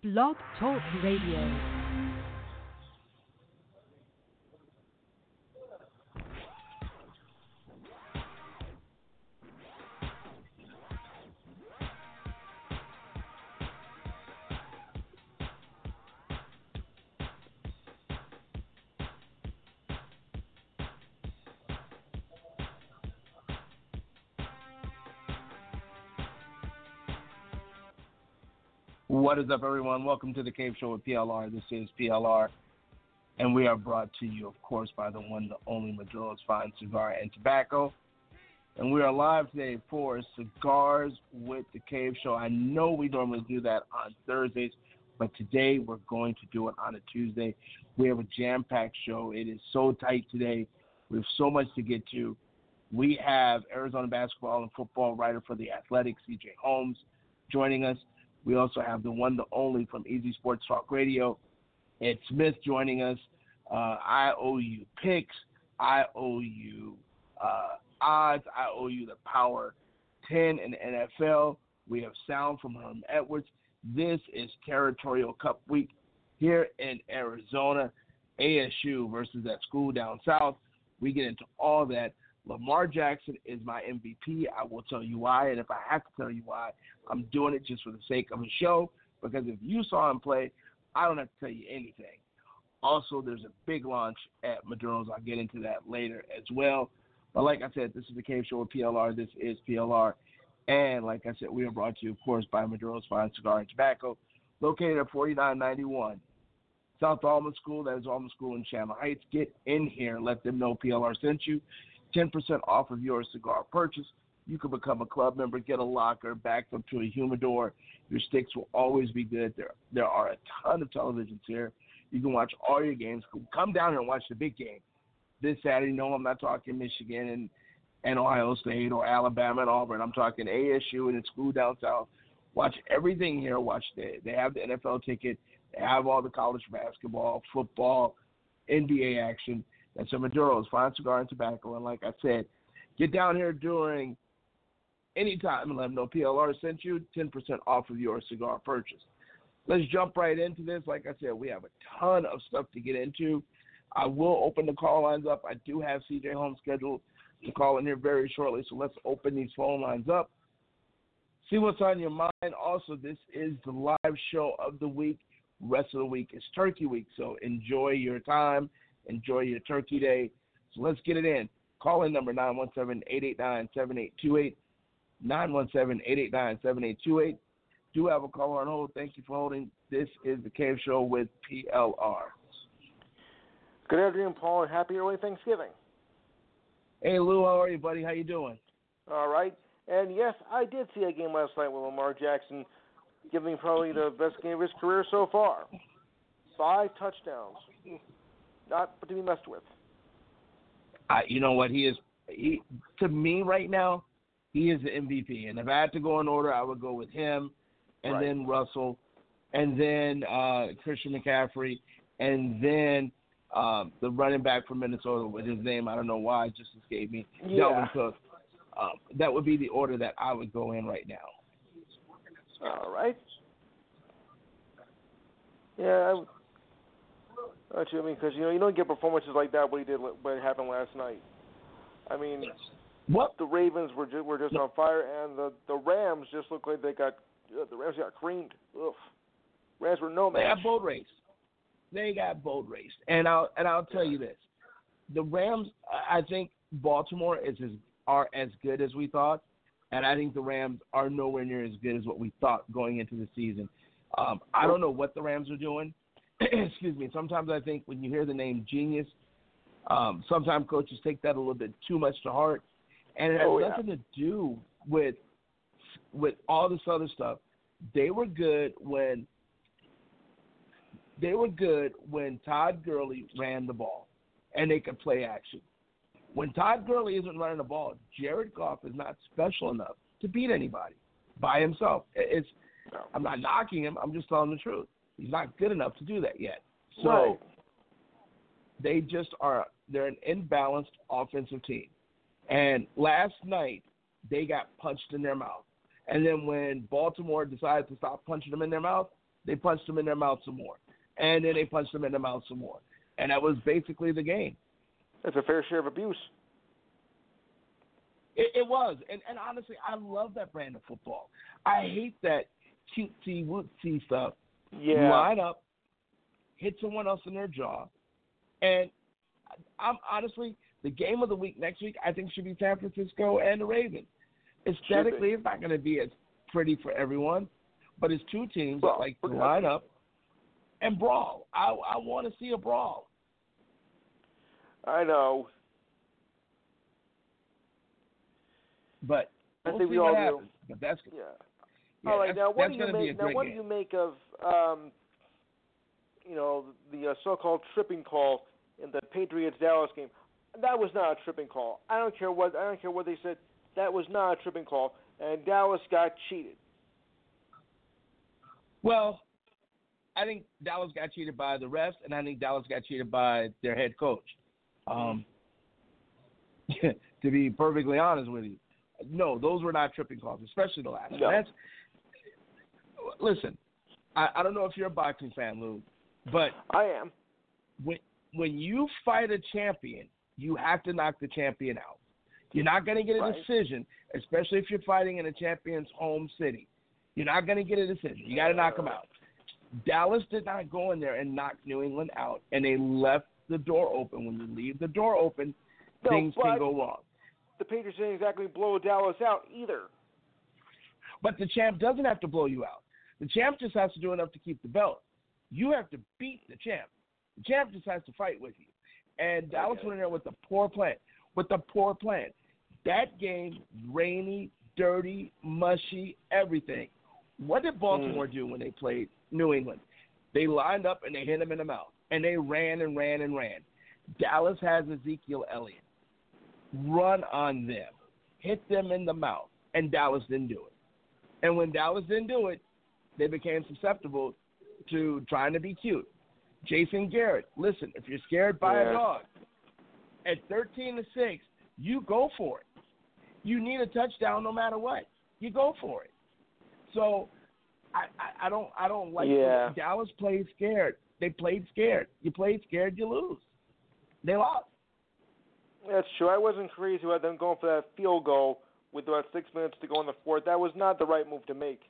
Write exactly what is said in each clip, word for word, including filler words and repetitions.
Blog Talk Radio. What is up, everyone? Welcome to the Cave Show with P L R. This is P L R, and we are brought to you, of course, by the one, the only Maduro's Fine Cigar and Tobacco. And we are live today for Cigars with the Cave Show. I know we normally do that on Thursdays, but today we're going to do it on a Tuesday. We have a jam-packed show. It is so tight today. We have so much to get to. We have Arizona basketball and football writer for The Athletic, C J Holmes, joining us. We also have the one, the only from Easy Sports Talk Radio, Ed Smith, joining us. Uh, I owe you picks. I owe you uh, odds. I owe you the Power ten in the N F L. We have sound from Herm Edwards. This is Territorial Cup Week here in Arizona. A S U versus that school down south. We get into all that. Lamar Jackson is my M V P. I will tell you why, and if I have to tell you why, I'm doing it just for the sake of a show, because if you saw him play, I don't have to tell you anything. Also, there's a big launch at Maduro's. I'll get into that later as well. But like I said, this is the Cave Show with P L R. This is P L R. And like I said, we are brought to you, of course, by Maduro's Fine Cigar and Tobacco, located at forty-nine ninety-one South Alma School. That is Alma School in Chandler Heights. Get in here. Let them know P L R sent you. ten percent off of your cigar purchase. You can become a club member, get a locker, backed up to a humidor. Your sticks will always be good. There there are a ton of televisions here. You can watch all your games. Come down here and watch the big game. This Saturday, no, I'm not talking Michigan and, and Ohio State or Alabama and Auburn. I'm talking A S U and the school down south. Watch everything here. Watch the, They have the N F L ticket. They have all the college basketball, football, N B A action. That's a Maduro's Fine Cigar and Tobacco. And like I said, get down here during any time and let them know P L R sent you, ten percent off of your cigar purchase. Let's jump right into this. Like I said, we have a ton of stuff to get into. I will open the call lines up. I do have C J Holmes scheduled to call in here very shortly, so let's open these phone lines up. See what's on your mind. Also, this is the live show of the week. Rest of the week is Turkey Week, so enjoy your time. Enjoy your Turkey Day. So let's get it in. Call in number nine one seven, eight eight nine, seven eight two eight, nine one seven, eight eight nine, seven eight two eight. Do have a caller on hold. Thank you for holding. This is the Cave Show with P L R. Good afternoon, Paul, and happy early Thanksgiving. Hey, Lou, how are you, buddy? How you doing? All right. And, yes, I did see a game last night with Lamar Jackson giving probably the best game of his career so far. Five touchdowns. Not to be messed with. Uh, you know what? He is, he, to me right now, he is the M V P. And if I had to go in order, I would go with him, and right. then Russell, and then uh, Christian McCaffrey, and then um, the running back from Minnesota with his name, I don't know why, it just escaped me, yeah. Dalvin Cook. Um, that would be the order that I would go in right now. All right. Yeah, I Not you, I mean, because you know you don't get performances like that. What he did, what happened last night. I mean, what the Ravens were just, were just on fire, and the, the Rams just looked like they got uh, the Rams got creamed. Ugh. Rams were no match. They got boat raced. They got boat raced, and I'll and I'll tell you this: the Rams. I think Baltimore is as, are as good as we thought, and I think the Rams are nowhere near as good as what we thought going into the season. Um, I don't know what the Rams are doing. Excuse me. Sometimes I think when you hear the name genius, um, sometimes coaches take that a little bit too much to heart, and it has oh, yeah. nothing to do with with all this other stuff. They were good when they were good when Todd Gurley ran the ball, and they could play action. When Todd Gurley isn't running the ball, Jared Goff is not special enough to beat anybody by himself. It's no. I'm not knocking him. I'm just telling the truth. He's not good enough to do that yet. So right. they just are – they're an imbalanced offensive team. And last night they got punched in their mouth. And then when Baltimore decided to stop punching them in their mouth, They punched them in their mouth some more. And then they punched them in their mouth some more. And that was basically the game. That's a fair share of abuse. It, it was. And, and honestly, I love that brand of football. I hate that cutesy, wootsy stuff. Yeah. Line up, hit someone else in their jaw. And I'm honestly, the game of the week next week, I think, should be San Francisco and the Ravens. Aesthetically, it's not going to be as pretty for everyone, but it's two teams well, that like to line up and brawl. I, I want to see a brawl. I know. But I we'll think see we what all happens. do. But that's Yeah. yeah, all right. that's, Now, what that's do you make? Now, what game. do you make of um, you know, the uh, so-called tripping call in the Patriots Dallas game? That was not a tripping call. I don't care what I don't care what they said. That was not a tripping call, and Dallas got cheated. Well, I think Dallas got cheated by the refs, and I think Dallas got cheated by their head coach. Um, to be perfectly honest with you, no, those were not tripping calls, especially the last no. one. That's, listen, I, I don't know if you're a boxing fan, Lou, but I am. When when you fight a champion, you have to knock the champion out. You're not going to get a right. decision, especially if you're fighting in a champion's home city. You're not going to get a decision. You got to knock them out. Dallas did not go in there and knock New England out, and they left the door open. When you leave the door open, no, things can go wrong. The Patriots didn't exactly blow Dallas out either. But the champ doesn't have to blow you out. The champ just has to do enough to keep the belt. You have to beat the champ. The champ just has to fight with you. And Dallas okay. went in there with a poor plan. With a poor plan. That game, rainy, dirty, mushy, everything. What did Baltimore mm. do when they played New England? They lined up and they hit him in the mouth. And they ran and ran and ran. Dallas has Ezekiel Elliott. Run on them. Hit them in the mouth. And Dallas didn't do it. And when Dallas didn't do it, they became susceptible to trying to be cute. Jason Garrett, listen, if you're scared by yeah. a dog, at thirteen to six, you go for it. You need a touchdown no matter what. You go for it. So I, I, I don't I don't like yeah. the, Dallas played scared. They played scared. You played scared, you lose. They lost. That's true. I wasn't crazy about them going for that field goal with about six minutes to go in the fourth. That was not the right move to make.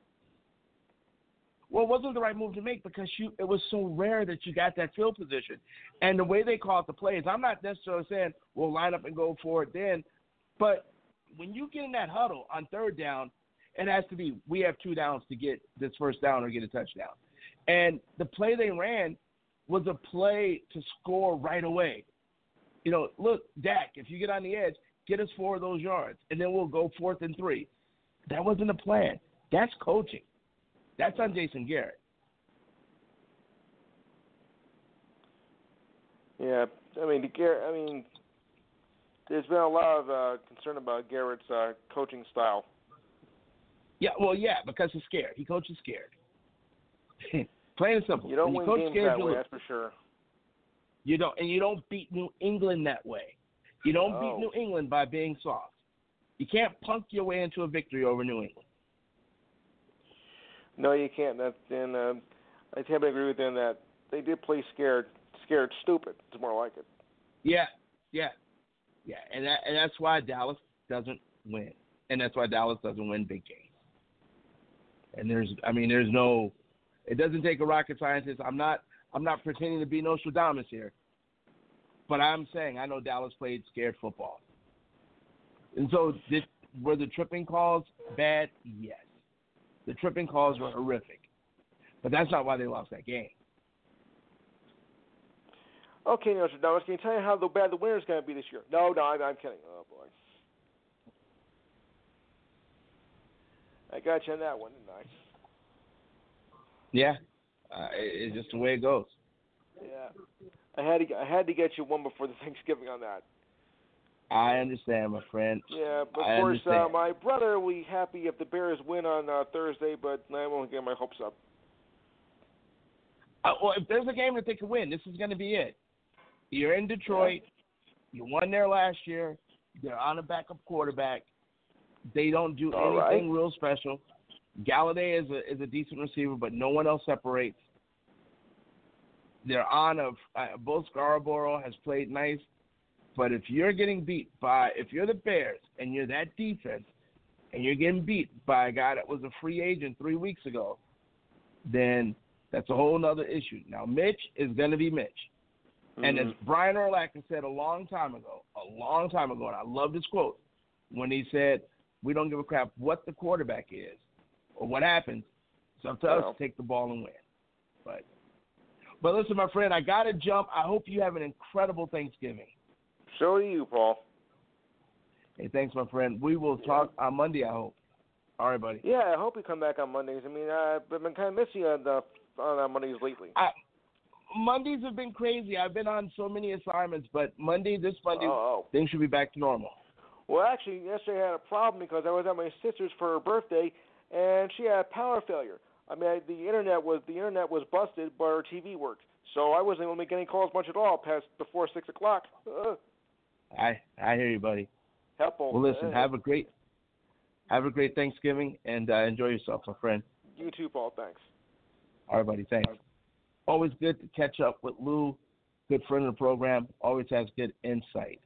Well, it wasn't the right move to make because you, it was so rare that you got that field position. And the way they called the plays, I'm not necessarily saying we'll line up and go for it then, but when you get in that huddle on third down, it has to be we have two downs to get this first down or get a touchdown. And the play they ran was a play to score right away. You know, look, Dak, if you get on the edge, get us four of those yards, and then we'll go fourth and three. That wasn't a plan. That's coaching. That's on Jason Garrett. Yeah, I mean, Garrett. I mean, there's been a lot of uh, concern about Garrett's uh, coaching style. Yeah, well, yeah, because he's scared. He coaches scared. Plain and simple. You don't when win you coach games scared, that you way, lose. that's for sure. You don't, and you don't beat New England that way. You don't oh. beat New England by being soft. You can't punk your way into a victory over New England. No, you can't. That's and uh, I tend to agree with them that they did play scared, scared stupid. It's more like it. Yeah, yeah, yeah, and that, and that's why Dallas doesn't win, and that's why Dallas doesn't win big games. And there's, I mean, there's no, it doesn't take a rocket scientist. I'm not, I'm not pretending to be Nostradamus here, but I'm saying I know Dallas played scared football. And so, did, were the tripping calls bad? Yes. The tripping calls were horrific. But that's not why they lost that game. Okay, Nostradamus, can you tell me how the bad the winner's going to be this year? No, no, I'm, I'm kidding. Oh, boy. I got you on that one, didn't I? Yeah. Uh, it, it's just the way it goes. Yeah. I had to I had to get you one before the Thanksgiving on that. I understand, my friend. Yeah, but of I course, uh, understand. my brother will be happy if the Bears win on uh, Thursday, but I won't get my hopes up. Uh, well, if there's a game that they can win, this is going to be it. You're in Detroit. Yeah. You won there last year. They're on a backup quarterback. They don't do All anything right. real special. Galladay is a is a decent receiver, but no one else separates. They're on of uh, both Scarborough has played nice, but if you're getting beat by if you're the Bears and you're that defense and you're getting beat by a guy that was a free agent three weeks ago, then that's a whole other issue. Now Mitch is going to be Mitch, mm-hmm. and as Brian Urlacher said a long time ago, a long time ago, and I love this quote when he said, "We don't give a crap what the quarterback is or what happens. It's up to us to take the ball and win." But But listen, my friend, I got to jump. I hope you have an incredible Thanksgiving. So do you, Paul. Hey, thanks, my friend. We will talk on Monday, I hope. All right, buddy. Yeah, I hope you come back on Mondays. I mean, I've been kind of missing you on, the, on Mondays lately. I, Mondays have been crazy. I've been on so many assignments, but Monday, this Monday, oh. things should be back to normal. Well, actually, yesterday I had a problem because I was at my sister's for her birthday, and she had power failure. I mean, I, the internet was the internet was busted, but her T V worked, so I wasn't able to make any calls much at all past before six o'clock. Uh, I I hear you, buddy. Helpful. Well, listen, have a great have a great Thanksgiving and uh, enjoy yourself, my friend. You too, Paul. Thanks. All right, buddy. Thanks. Always good to catch up with Lou, good friend of the program. Always has good insight.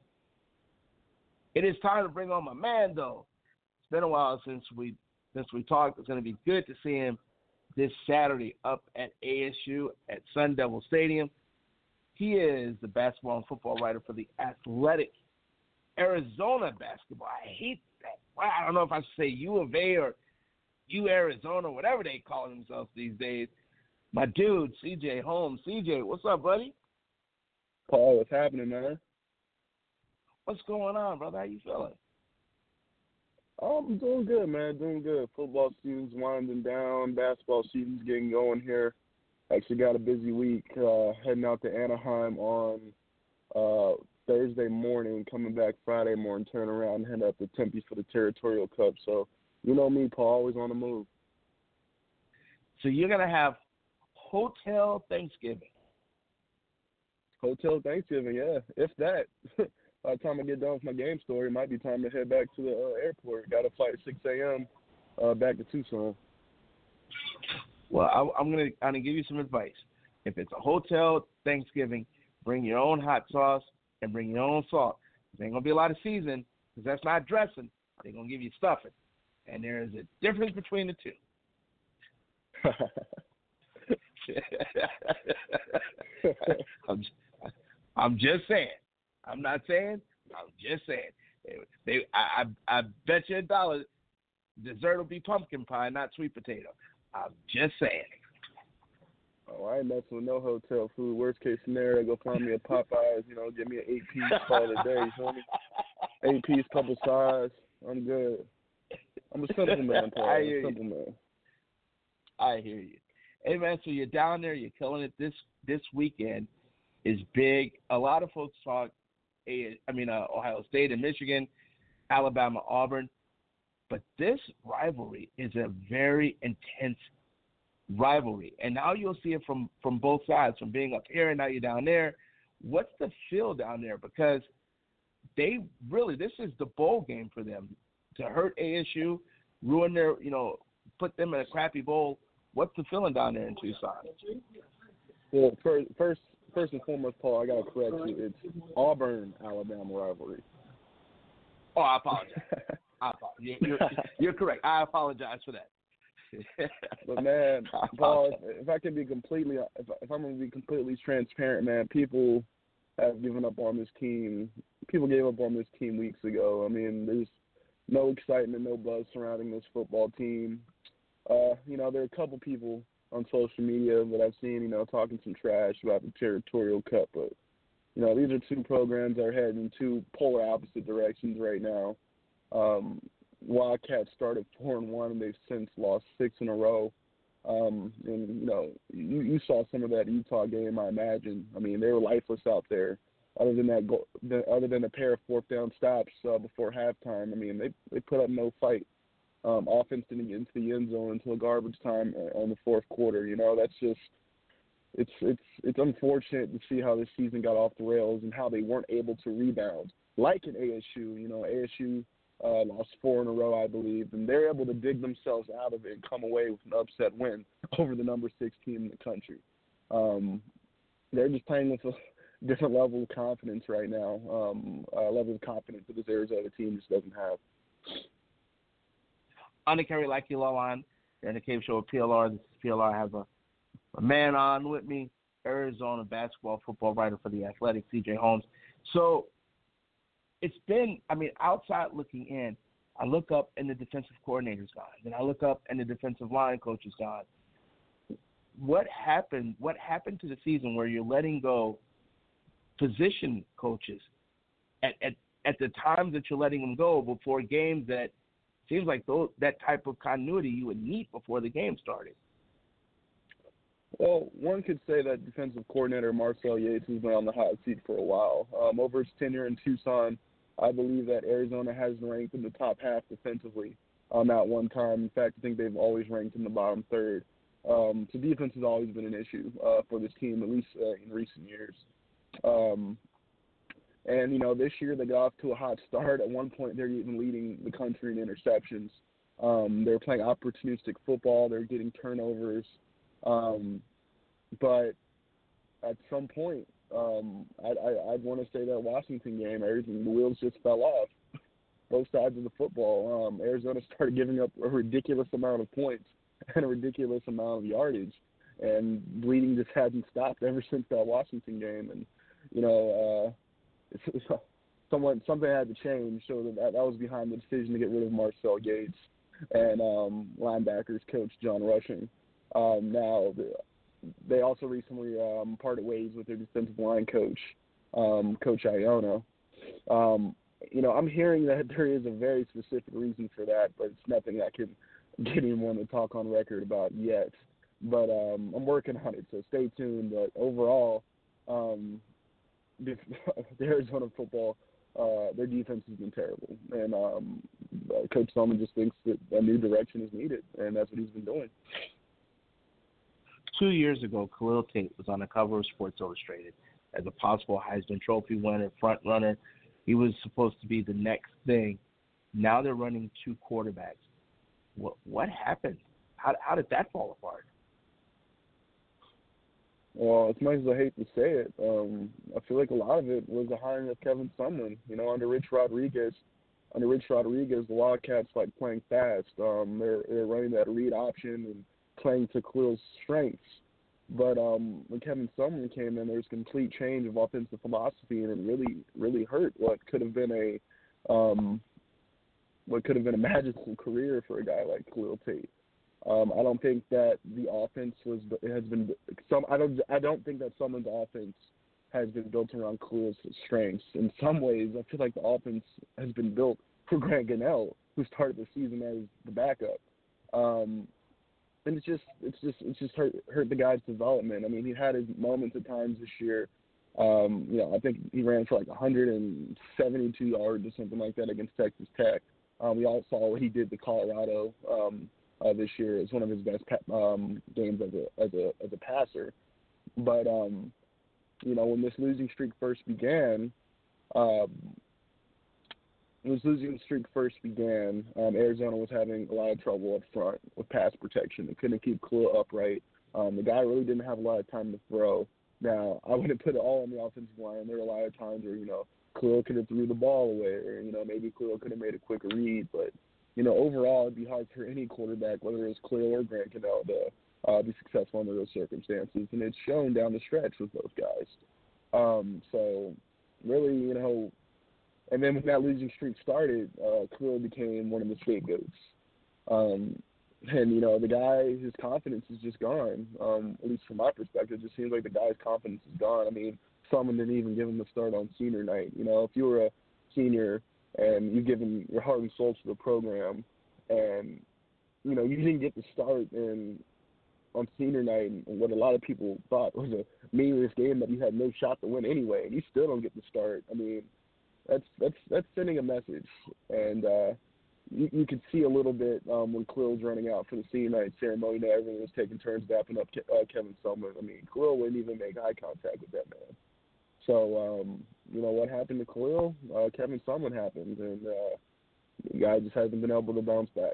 It is time to bring on my man, though. It's been a while since we since we talked. It's going to be good to see him this Saturday up at A S U at Sun Devil Stadium. He is the basketball and football writer for the Athletic Arizona Basketball. I hate that. Well, I don't know if I should say U of A or U Arizona, whatever they call themselves these days. My dude, C J Holmes. C J, what's up, buddy? Paul, what's happening, man? What's going on, brother? How you feeling? Oh, I'm doing good, man. Doing good. Football season's winding down. Basketball season's getting going here. Actually got a busy week. Uh, heading out to Anaheim on uh, Thursday morning, coming back Friday morning, turn around and head up to Tempe for the Territorial Cup. So, you know me, Paul, always on the move. So you're going to have Hotel Thanksgiving. Hotel Thanksgiving, yeah, if that. By the time I get done with my game story, it might be time to head back to the uh, airport. Got a flight at six a.m. Uh, back to Tucson. Well, I, I'm going to I'm gonna give you some advice. If it's a hotel Thanksgiving, bring your own hot sauce and bring your own salt. There ain't going to be a lot of seasoning because that's not dressing. They're going to give you stuffing. And there is a difference between the two. I'm, I'm just saying. I'm not saying. I'm just saying. They, they, I, I, I bet you a dollar dessert will be pumpkin pie, not sweet potato. I'm just saying. Oh, I ain't messing with no hotel food. Worst case scenario, go find me a Popeyes, you know, give me an eight-piece call a day, you feel me? Eight-piece, couple sides. I'm good. I'm a simple man, Paul. I I'm hear a simple you. man. I hear you. Hey, man, so you're down there. You're killing it. This this weekend is big. A lot of folks talk, I mean, uh, Ohio State and Michigan, Alabama, Auburn. But this rivalry is a very intense rivalry. And now you'll see it from, from both sides, from being up here and now you're down there. What's the feel down there? Because they really, this is the bowl game for them. To hurt A S U, ruin their, you know, put them in a crappy bowl. What's the feeling down there in Tucson? Well, first, first, first and foremost, Paul, I got to correct you. It's Auburn-Alabama rivalry. Oh, I apologize. I apologize. You're, you're, you're correct. I apologize for that. But man, Paul, if, if I can be completely, if, if I'm going to be completely transparent, man, people have given up on this team. People gave up on this team weeks ago. I mean, there's no excitement, no buzz surrounding this football team. Uh, you know, there are a couple people on social media that I've seen, you know, talking some trash about the Territorial Cup, but you know, these are two programs that are heading in two polar opposite directions right now. Um, Wildcats started four and one, and they've since lost six in a row. Um, and you know, you, you saw some of that Utah game, I imagine. I mean, they were lifeless out there. Other than that, goal, other than a pair of fourth down stops uh, before halftime, I mean, they they put up no fight. Um, offense didn't get into the end zone until garbage time on the fourth quarter. You know, that's just it's it's it's unfortunate to see how this season got off the rails and how they weren't able to rebound like in A S U. You know, A S U uh, lost four in a row, I believe, and they're able to dig themselves out of it and come away with an upset win over the number six team in the country. Um, they're just playing with a different level of confidence right now, um, a level of confidence that this Arizona team just doesn't have. On the Kerry Like You Law line, in the Cave Show with P L R. This is P L R. I have a, a man on with me, Arizona basketball football writer for The Athletic, C J Holmes. So it's been, I mean, outside looking in, I look up and the defensive coordinator's gone. Then I look up and the defensive line coach is gone. What happened? What happened to the season where you're letting go position coaches at, at, at the times that you're letting them go before games that seems like those, that type of continuity you would need before the game started? Well, one could say that defensive coordinator Marcel Yates has been on the hot seat for a while. Um, over his tenure in Tucson, I believe that Arizona has ranked in the top half defensively um, at one time. In fact, I think they've always ranked in the bottom third. Um, so defense has always been an issue uh, for this team, at least uh, in recent years. Um, and, you know, this year they got off to a hot start. At one point, they're even leading the country in interceptions. Um, they're playing opportunistic football. They're getting turnovers. Um, but at some point, um, I, I, I'd want to say that Washington game, everything, the wheels just fell off. Both sides of the football. Um, Arizona started giving up a ridiculous amount of points and a ridiculous amount of yardage, and bleeding just hasn't stopped ever since that Washington game. And you know, uh, it's, it's, someone something had to change. So that that was behind the decision to get rid of Marcel Yates and um, linebackers coach John Rushing. Um, now, they also recently um, parted ways with their defensive line coach, um, Coach Iona. Um, you know, I'm hearing that there is a very specific reason for that, but it's nothing I can get anyone to talk on record about yet. But um, I'm working on it, so stay tuned. But overall, um, the, the Arizona football, uh, their defense has been terrible. And um, Coach Selman just thinks that a new direction is needed, and that's what he's been doing. Two years ago, Khalil Tate was on the cover of Sports Illustrated as a possible Heisman Trophy winner, front runner. He was supposed to be the next thing. Now they're running two quarterbacks. What what happened? How how did that fall apart? Well, as much as I hate to say it, um, I feel like a lot of it was the hiring of Kevin Sumlin. You know, under Rich Rodriguez, under Rich Rodriguez, the Wildcats like playing fast. Um, they're they're running that read option and playing to Khalil's strengths. But um, when Kevin Sumlin came in, there was a complete change of offensive philosophy, and it really, really hurt what could have been a um, what could have been a magical career for a guy like Khalil Tate. Um, I don't think that the offense was has been some. I don't. I don't think that Sumlin's offense has been built around Khalil's strengths. In some ways, I feel like the offense has been built for Grant Gunnell, who started the season as the backup. Um, And it's just, it's just, it's just hurt, hurt the guy's development. I mean, he had his moments at times this year. Um, you know, I think he ran for like one hundred seventy-two yards or something like that against Texas Tech. Um, we all saw what he did to Colorado um, uh, this year. It's one of his best pa- um, games as a as a as a passer. But um, you know, when this losing streak first began. Um, When this losing streak first began, um, Arizona was having a lot of trouble up front with pass protection. They couldn't keep Khalil upright. Um, the guy really didn't have a lot of time to throw. Now, I wouldn't put it all on the offensive line. There were a lot of times where, you know, Khalil could have threw the ball away, or, you know, maybe Khalil could have made a quicker read. But, you know, overall, it'd be hard for any quarterback, whether it was Khalil or Grant Gunnell, to uh, be successful under those circumstances. And it's shown down the stretch with those guys. Um, so, really, you know, and then when that losing streak started, uh, Khalil became one of the scapegoats. Um, and, you know, the guy, his confidence is just gone. Um, at least from my perspective, it just seems like the guy's confidence is gone. I mean, someone didn't even give him a start on senior night. You know, if you were a senior and you've given your heart and soul to the program and, you know, you didn't get the start in on senior night and what a lot of people thought was a meaningless game that you had no shot to win anyway, and you still don't get the start. I mean, That's that's that's sending a message, and uh, you, you could see a little bit um, when Khalil was running out for the senior night ceremony. That everyone was taking turns dapping up Ke- uh, Kevin Sumlin. I mean, Khalil wouldn't even make eye contact with that man. So um, you know what happened to Khalil? Uh, Kevin Sumlin happened, and uh, the guy just hasn't been able to bounce back.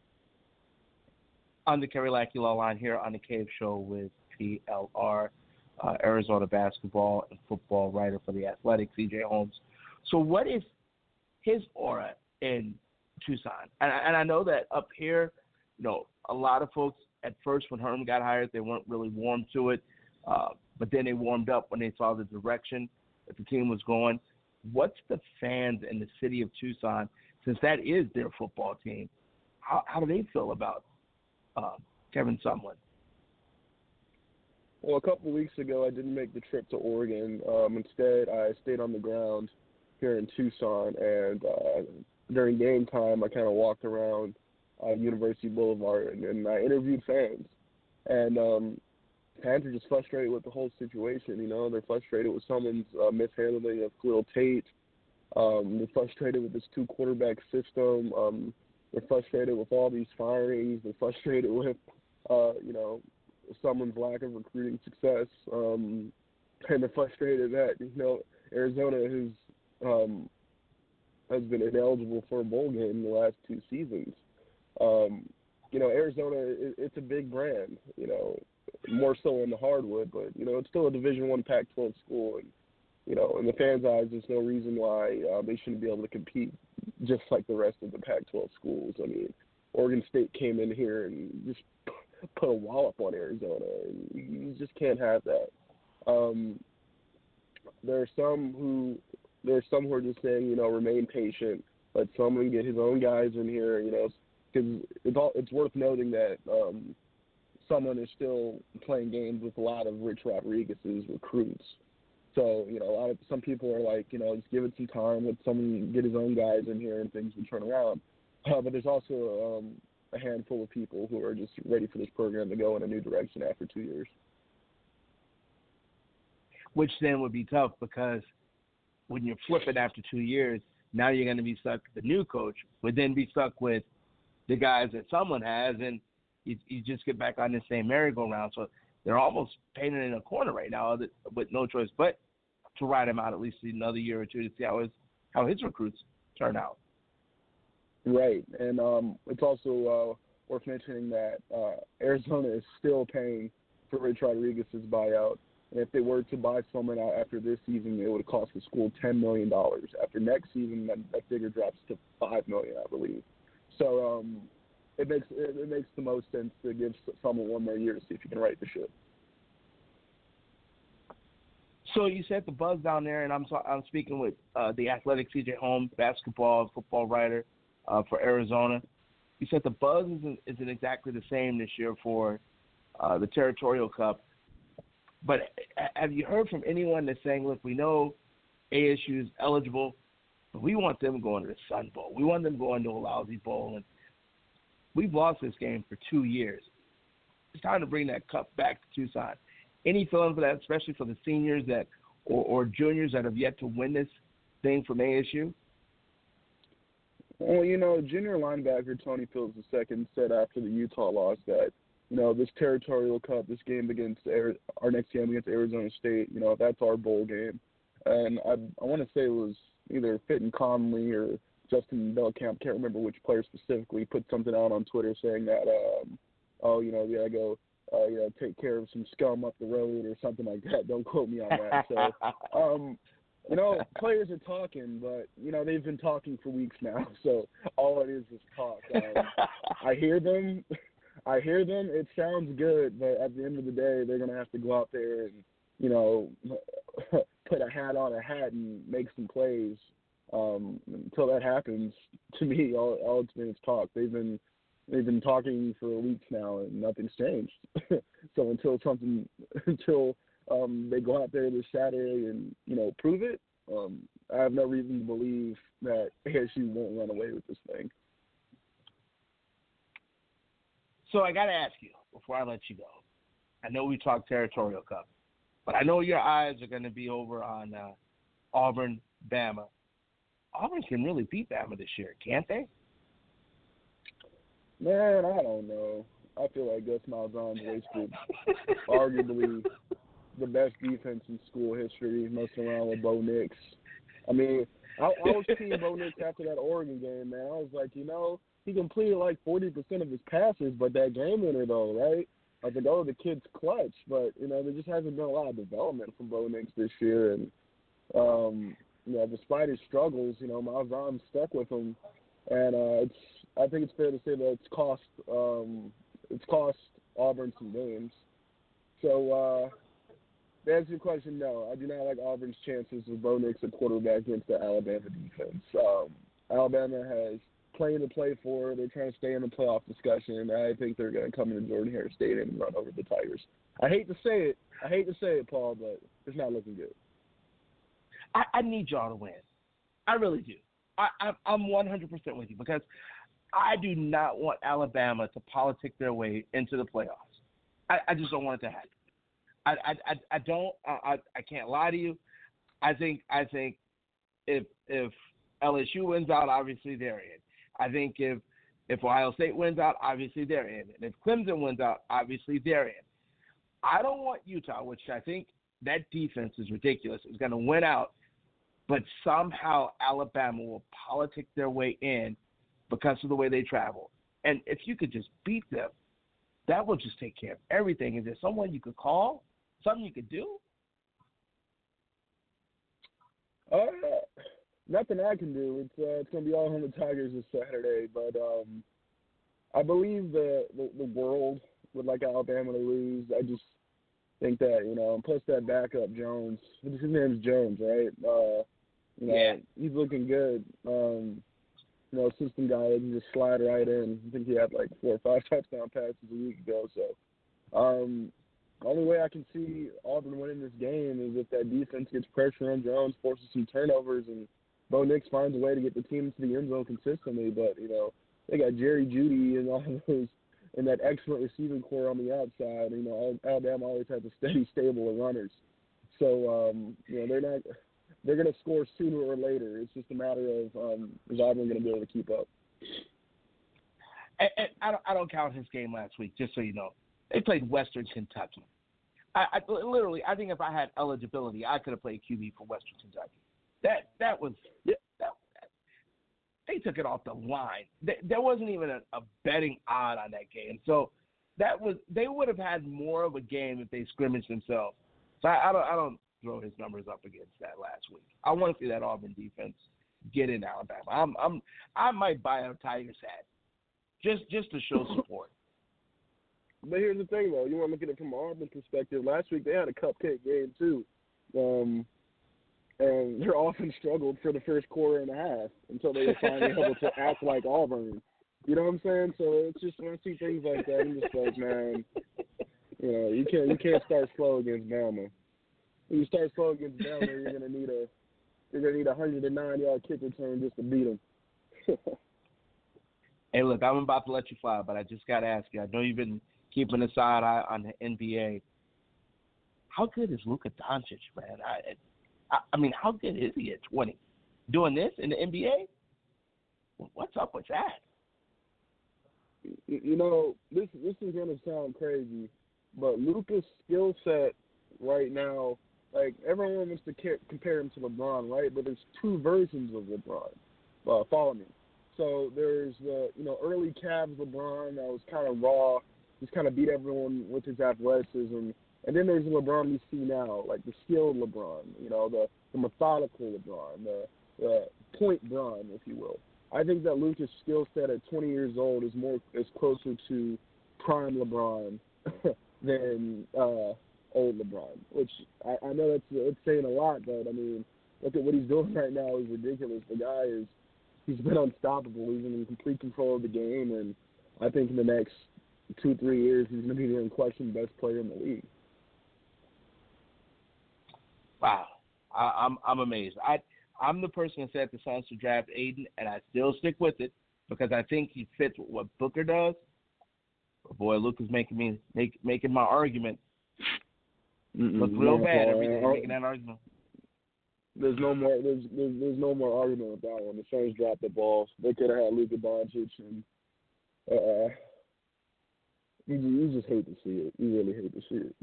I'm the Kerry Lackey Law Line here on the Cave Show with P L R, uh, Arizona basketball and football writer for The Athletic, C J Holmes. So what is his aura in Tucson? And, and I know that up here, you know, a lot of folks at first when Herm got hired, they weren't really warm to it, uh, but then they warmed up when they saw the direction that the team was going. What's the fans in the city of Tucson, since that is their football team, how, how do they feel about uh, Kevin Sumlin? Well, a couple of weeks ago, I didn't make the trip to Oregon. Um, instead, I stayed on the ground here in Tucson, and uh, during game time, I kind of walked around uh, University Boulevard, and, and I interviewed fans. And um, fans are just frustrated with the whole situation. You know, they're frustrated with someone's uh, mishandling of Khalil Tate. Um, they're frustrated with this two-quarterback system. Um, they're frustrated with all these firings. They're frustrated with, uh, you know, someone's lack of recruiting success. Um, and they're frustrated that, you know, Arizona has um, has been ineligible for a bowl game in the last two seasons. Um, you know, Arizona, it, it's a big brand, you know, more so in the hardwood, but, you know, it's still a Division One Pac twelve school. And, you know, in the fans' eyes, there's no reason why uh, they shouldn't be able to compete just like the rest of the Pac twelve schools. I mean, Oregon State came in here and just put a wallop on Arizona, and you just can't have that. Um, there are some who there are some who are just saying, you know, remain patient, let someone get his own guys in here, you know, because it's all, it's worth noting that um, someone is still playing games with a lot of Rich Rodriguez's recruits. So, you know, a lot of some people are like, you know, just give it some time, let someone get his own guys in here, and things will turn around. Uh, but there's also um, a handful of people who are just ready for this program to go in a new direction after two years. Which then would be tough, because when you're flipping after two years, now you're going to be stuck with the new coach, would then be stuck with the guys that someone has, and you, you just get back on the same merry-go-round. So they're almost painted in a corner right now with no choice but to ride him out at least another year or two to see how his, how his recruits turn out. Right, and um, it's also uh, worth mentioning that uh, Arizona is still paying for Rich Rodriguez's buyout. And if they were to buy someone out after this season, it would have cost the school ten million dollars. After next season, that, that figure drops to five million dollars, I believe. So um, it makes it, it makes the most sense to give someone one more year to see if you can right the ship. So you said the buzz down there, and I'm I'm speaking with uh, the Athletic C J Holmes, basketball, football writer uh, for Arizona. You said the buzz isn't, isn't exactly the same this year for uh, the Territorial Cup. But have you heard from anyone that's saying, look, we know A S U is eligible, but we want them going to the Sun Bowl. We want them going to a lousy bowl. And we've lost this game for two years. It's time to bring that cup back to Tucson. Any feeling for that, especially for the seniors that or, or juniors that have yet to win this thing from A S U? Well, you know, junior linebacker Tony Fields the second said after the Utah loss that, you know, this Territorial Cup, this game against Air, our next game against Arizona State, you know, that's our bowl game. And I I want to say it was either Fitton Conley or Justin Belkamp, can't remember which player specifically, put something out on Twitter saying that, um, oh, you know, we got to go, uh, you know, take care of some scum up the road or something like that. Don't quote me on that. So, um, you know, players are talking, but, you know, they've been talking for weeks now. So all it is is talk. Um, I hear them. I hear them. It sounds good, but at the end of the day, they're going to have to go out there and, you know, put a hat on a hat and make some plays. Um, until that happens, to me, all, all it's been is talk. They've been they've been talking for weeks now, and nothing's changed. So until something, until um, they go out there this Saturday and, you know, prove it, um, I have no reason to believe that A S U won't run away with this thing. So I got to ask you before I let you go. I know we talked Territorial Cup, but I know your eyes are going to be over on uh, Auburn, Bama. Auburn can really beat Bama this year, can't they? Man, I don't know. I feel like Gus Malzahn's wasted arguably the best defense in school history, messing around with Bo Nix. I mean, I, I was team Bo Nix after that Oregon game, man. I was like, you know, he completed like forty percent of his passes, but that game winner, though, right? I think, oh, the kid's clutch. But, you know, there just hasn't been a lot of development from Bo Nix this year. And, um, you know, despite his struggles, you know, Malzahn's stuck with him. And uh, it's I think it's fair to say that it's cost um, it's cost Auburn some games. So, uh, to answer your question, no, I do not like Auburn's chances with Bo Nix at quarterback against the Alabama defense. Um, Alabama has plenty to play for. They're trying to stay in the playoff discussion. I think they're going to come into Jordan Hare Stadium and run over the Tigers. I hate to say it. I hate to say it, Paul, but it's not looking good. I, I need y'all to win. I really do. I, I, I'm one hundred percent with you because I do not want Alabama to politic their way into the playoffs. I, I just don't want it to happen. I, I, I, I don't. I, I can't lie to you. I think. I think if if L S U wins out, obviously they're in. I think if if Ohio State wins out, obviously they're in. And if Clemson wins out, obviously they're in. I don't want Utah, which I think that defense is ridiculous, is going to win out, but somehow Alabama will politic their way in because of the way they travel. And if you could just beat them, that will just take care of everything. Is there someone you could call? Something you could do? Uh, nothing I can do. It's uh, it's going to be all on the Tigers this Saturday. But um, I believe the, the, the world would like Alabama to lose. I just think that, you know, and plus that backup Jones. His name's Jones, right? Uh, you know, yeah. He's looking good. Um, you know, system guy that can just slide right in. I think he had like four or five touchdown passes a week ago. So, um, the only way I can see Auburn winning this game is if that defense gets pressure on Jones, forces some turnovers, and Bo Nix finds a way to get the team into the end zone consistently. But, you know, they got Jerry Jeudy and all of those, and that excellent receiving core on the outside. You know, Alabama always has a steady stable of runners. So, um, you know, they're not – they're going to score sooner or later. It's just a matter of um, is Auburn going to be able to keep up. And, and I, don't, I don't count his game last week, just so you know. They played Western Kentucky. I, I literally, I think if I had eligibility, I could have played Q B for Western Kentucky. That that was yeah, that, that, they took it off the line. They, there wasn't even a, a betting odd on that game. So that was they would have had more of a game if they scrimmaged themselves. So I, I don't I don't throw his numbers up against that last week. I want to see that Auburn defense get in Alabama. I'm I'm I might buy a Tigers hat just just to show support. But here's the thing, though. You want to look at it from an Auburn perspective. Last week they had a cupcake game, too. Um, and their offense struggled for the first quarter and a half until they were finally able to act like Auburn. You know what I'm saying? So it's just when I see things like that, I'm just like, man, you know, you can't you can't start slow against Bama. When you start slow against Bama, you're gonna need a you're gonna need a hundred and nine yard kick return just to beat them. Hey, look, I'm about to let you fly, but I just got to ask you. I know you've been keeping a side eye on the N B A. How good is Luka Doncic, man? I, I, I mean, how good is he at twenty? Doing this in the N B A? What's up with that? You know, this this is gonna sound crazy, but Luka's skill set right now, like everyone wants to ca- compare him to LeBron, right? But there's two versions of LeBron. Uh, follow me. So there's the you know early Cavs LeBron that was kind of raw. Just kind of beat everyone with his athleticism. And then there's the LeBron we see now, like the skilled LeBron, you know, the, the methodical LeBron, the, the point Bron, if you will. I think that Luka's skill set at twenty years old is more is closer to prime LeBron than uh, old LeBron, which I, I know that's, that's saying a lot, but, I mean, look at what he's doing right now is ridiculous. The guy is – he's been unstoppable. He's in complete control of the game, and I think in the next – two, three years, he's going to be the unquestioned best player in the league. Wow. I, I'm I'm amazed. I, I'm the person that said the Suns to draft Aiden, and I still stick with it because I think he fits what Booker does. But boy, Luka's making me make, making my argument Mm-mm, look real no, bad uh, every day, uh, making that argument. There's no more there's, there's there's no more argument with that one. The Suns dropped the ball. They could have had Luka Doncic, and uh You, you just hate to see it. You really hate to see it.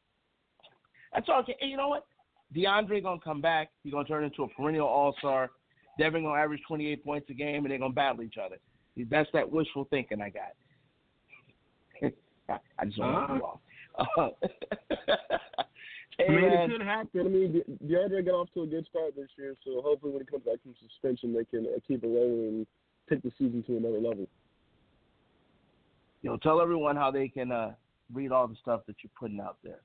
That's all. Okay. And you know what? DeAndre gonna come back. He's gonna turn into a perennial all-star. Devin going to average twenty-eight points a game, and they're going to battle each other. That's that wishful thinking I got. I just want to be wrong. Uh, I mean, it could happen. I mean, DeAndre got off to a good start this year, so hopefully when he comes back from suspension, they can uh, keep it rolling and take the season to another level. You know, tell everyone how they can uh, read all the stuff that you're putting out there.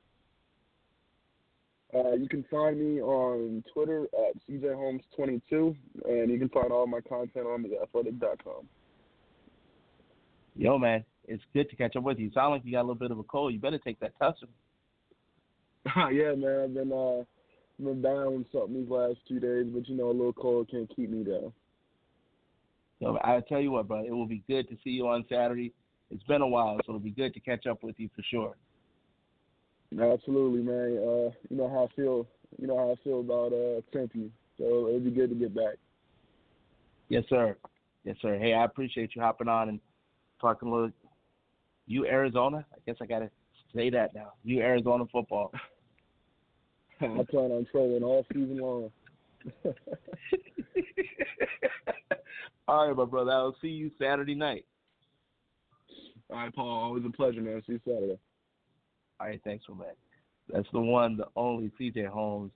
Uh, you can find me on Twitter at C J Holmes twenty-two, and you can find all my content on the athletic dot com. Yo, man, it's good to catch up with you. You sound like you got a little bit of a cold. You better take that Tussin. Yeah, man, I've been, uh, been down with something these last two days, but, you know, a little cold can't keep me down. Yo, I tell you what, bro, it will be good to see you on Saturday. It's been a while, so it'll be good to catch up with you for sure. Absolutely, man. Uh, you know how I feel. You know how I feel about uh, Tempe, so it'll be good to get back. Yes, sir. Yes, sir. Hey, I appreciate you hopping on and talking a little. You Arizona? I guess I gotta say that now. You Arizona football. I plan on trolling all season long. All right, my brother. I'll see you Saturday night. All right, Paul. Always a pleasure, man. See you Saturday. All right, thanks for that. That's the one, the only C J Holmes,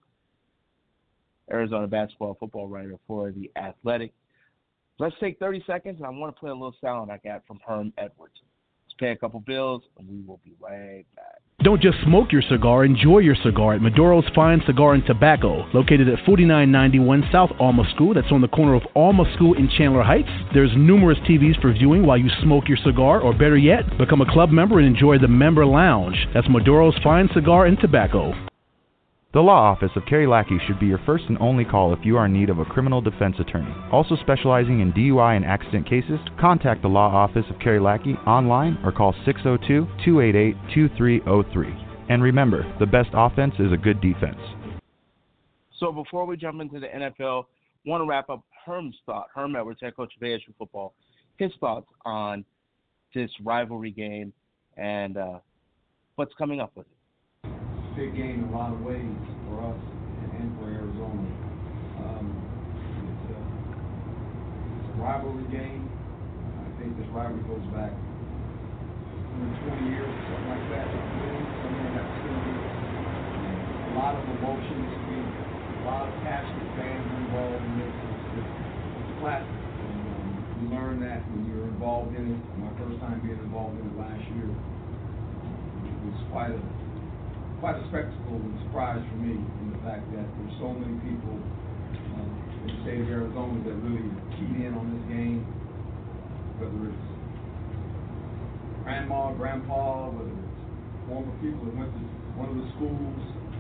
Arizona basketball football writer for The Athletic. Let's take thirty seconds, and I want to play a little sound I got from Herm Edwards. Let's pay a couple bills, and we will be right back. Don't just smoke your cigar, enjoy your cigar at Maduro's Fine Cigar and Tobacco, located at forty-nine ninety-one South Alma School. That's on the corner of Alma School in Chandler Heights. There's numerous T Vs for viewing while you smoke your cigar, or better yet, become a club member and enjoy the member lounge. That's Maduro's Fine Cigar and Tobacco. The Law Office of Kerry Lackey should be your first and only call if you are in need of a criminal defense attorney. Also specializing in D U I and accident cases, contact the Law Office of Kerry Lackey online or call six oh two, two eight eight, two three oh three. And remember, the best offense is a good defense. So before we jump into the N F L, I want to wrap up Herm's thought, Herm Edwards, head coach of A S U football, his thoughts on this rivalry game and uh, what's coming up with it. Big game in a lot of ways for us and for Arizona. Um, it's, a, it's a rivalry game. I think this rivalry goes back twenty years or something like that. Somewhere in that vicinity. A lot of emotions, a lot of passionate fans involved in this. It's, it's, it's classic. And, um, you learn that when you're involved in it. My first time being involved in it last year, it was quite a quite a spectacle and surprise for me in the fact that there's so many people um, in the state of Arizona that really keyed in on this game, whether it's grandma, grandpa, whether it's former people that went to one of the schools.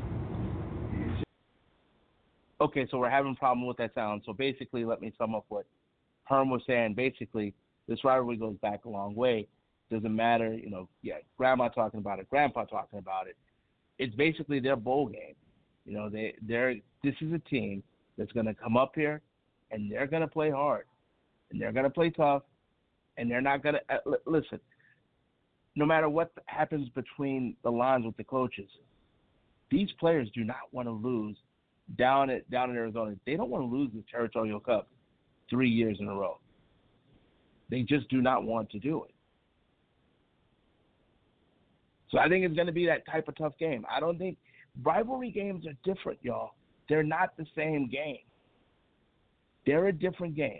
It's okay, so we're having a problem with that sound. So basically, let me sum up what Herm was saying. Basically, this rivalry goes back a long way. Doesn't matter, you know, yeah, grandma talking about it, grandpa talking about it. It's basically their bowl game. You know, they they're this is a team that's going to come up here and they're going to play hard and they're going to play tough and they're not going to uh, – listen, no matter what happens between the lines with the coaches, these players do not want to lose down at down in Arizona. They don't want to lose the Territorial Cup three years in a row. They just do not want to do it. So I think it's going to be that type of tough game. I don't think rivalry games are different, y'all. They're not the same game. They're a different game.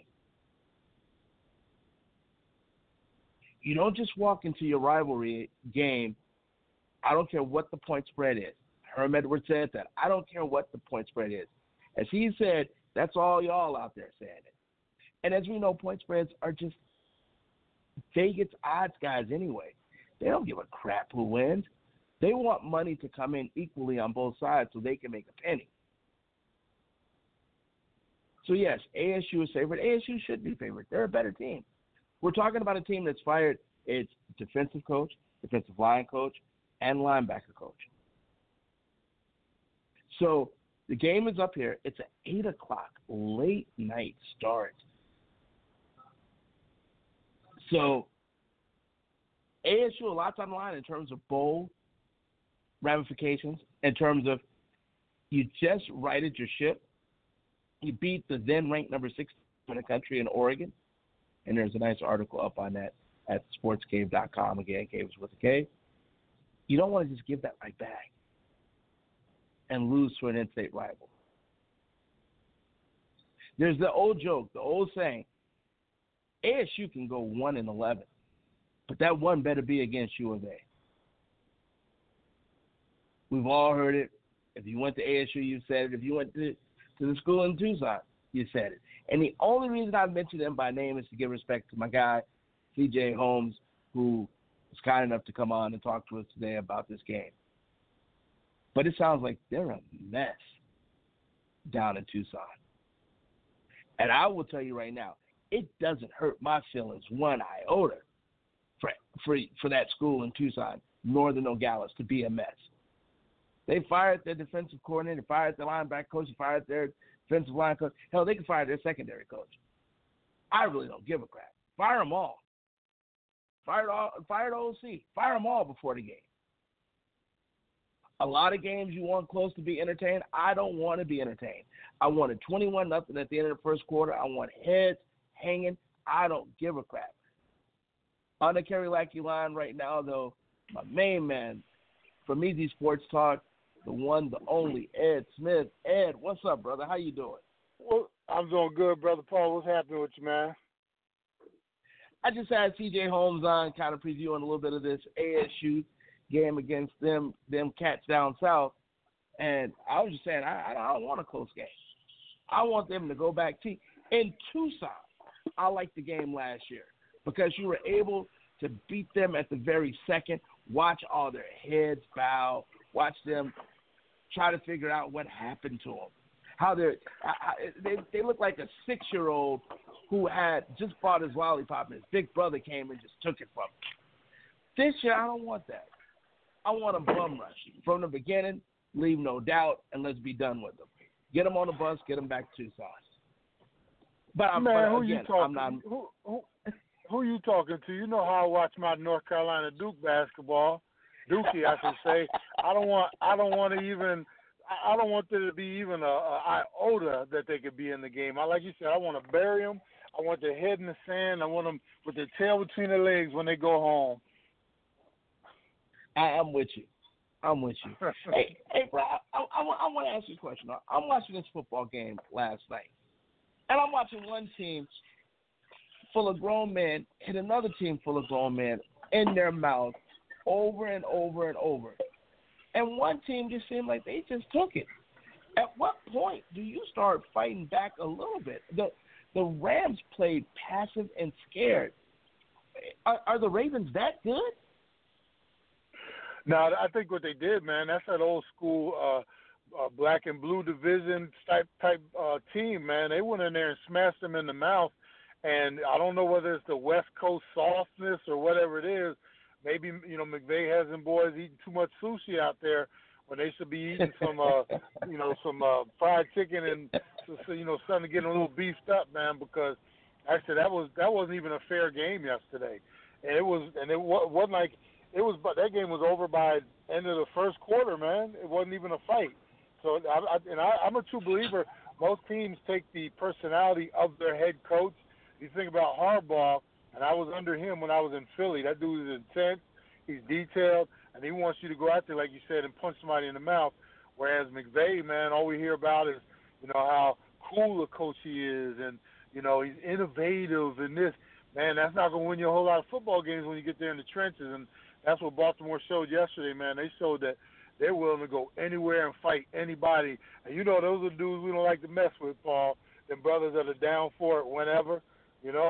You don't just walk into your rivalry game. I don't care what the point spread is. Herm Edwards said that. I don't care what the point spread is. As he said, that's all y'all out there saying it. And as we know, point spreads are just Vegas odds guys anyway. They don't give a crap who wins. They want money to come in equally on both sides so they can make a penny. So, yes, A S U is favored. A S U should be favored. They're a better team. We're talking about a team that's fired its defensive coach, defensive line coach, and linebacker coach. So the game is up here. It's an eight o'clock late night start. So A S U, a lot's on the line in terms of bowl ramifications, in terms of you just righted your ship. He beat the then ranked number six in the country in Oregon. And there's a nice article up on that at sports cave dot com. Again, Caves with a K. You don't want to just give that right back and lose to an in-state rival. There's the old joke, the old saying, A S U can go one and eleven, but that one better be against U of A. We've all heard it. If you went to A S U, you said it. If you went to, to the school in Tucson, you said it. And the only reason I mention them by name is to give respect to my guy, C J Holmes, who was kind enough to come on and talk to us today about this game. But it sounds like they're a mess down in Tucson. And I will tell you right now, it doesn't hurt my feelings one iota for, for, for that school in Tucson, Northern Nogales, to be a mess. They fired their defensive coordinator, fired their linebacker coach, fired their defensive line coach. Hell, they can fire their secondary coach. I really don't give a crap. Fire them all. Fire, all, fire the O C. Fire them all before the game. A lot of games you want close to be entertained. I don't want to be entertained. I wanted twenty-one nothing at the end of the first quarter. I want heads hanging. I don't give a crap. On the Kerry Lackey line right now, though, my main man from Easy Sports Talk, the one, the only, Ed Smith. Ed, what's up, brother? How you doing? Well, I'm doing good, Brother Paul. What's happening with you, man? I just had C J Holmes on, kind of previewing a little bit of this A S U game against them them cats down south, and I was just saying I, I don't want a close game. I want them to go back to in Tucson. I liked the game last year because you were able to beat them at the very second. Watch all their heads bow. Watch them try to figure out what happened to them. How they're they they look like a six-year-old who had just bought his lollipop and his big brother came and just took it from him. This year, I don't want that. I want a bum rush from the beginning, leave no doubt, and let's be done with them. Get them on the bus, get them back to Tucson. But I'm, Man, but who again, you talking? I'm not. Who, who, who you talking to? You know how I watch my North Carolina Duke basketball, Dookie, I should say. I don't want. I don't want to even. I don't want there to be even a, a iota that they could be in the game. I like you said. I want to bury them. I want their head in the sand. I want them with their tail between their legs when they go home. I, I'm with you. I'm with you. hey, hey, bro, I, I, I, I want to ask you a question. I'm watching this football game last night, and I'm watching one team full of grown men hit another team full of grown men in their mouth over and over and over. And one team just seemed like they just took it. At what point do you start fighting back a little bit? The the Rams played passive and scared. Are, are the Ravens that good? No, I think what they did, man, that's that old school uh, uh, black and blue division type type uh, team, man. They went in there and smashed them in the mouth. And I don't know whether it's the West Coast softness or whatever it is. Maybe, you know, McVay has them boys eating too much sushi out there when they should be eating some, uh, you know, some uh, fried chicken and, so, you know, something to get a little beefed up, man. Because actually, that was that wasn't even a fair game yesterday, and it was, and it wasn't like it was. But that game was over by the end of the first quarter, man. It wasn't even a fight. So, I, I, and I, I'm a true believer. Most teams take the personality of their head coach. You think about Harbaugh. And I was under him when I was in Philly. That dude is intense. He's detailed, and he wants you to go out there, like you said, and punch somebody in the mouth. Whereas McVay, man, all we hear about is, you know, how cool a coach he is, and, you know, he's innovative and this. Man, that's not going to win you a whole lot of football games when you get there in the trenches. And that's what Baltimore showed yesterday, man. They showed that they're willing to go anywhere and fight anybody. And, you know, those are the dudes we don't like to mess with, Paul. Them brothers that are down for it whenever, you know.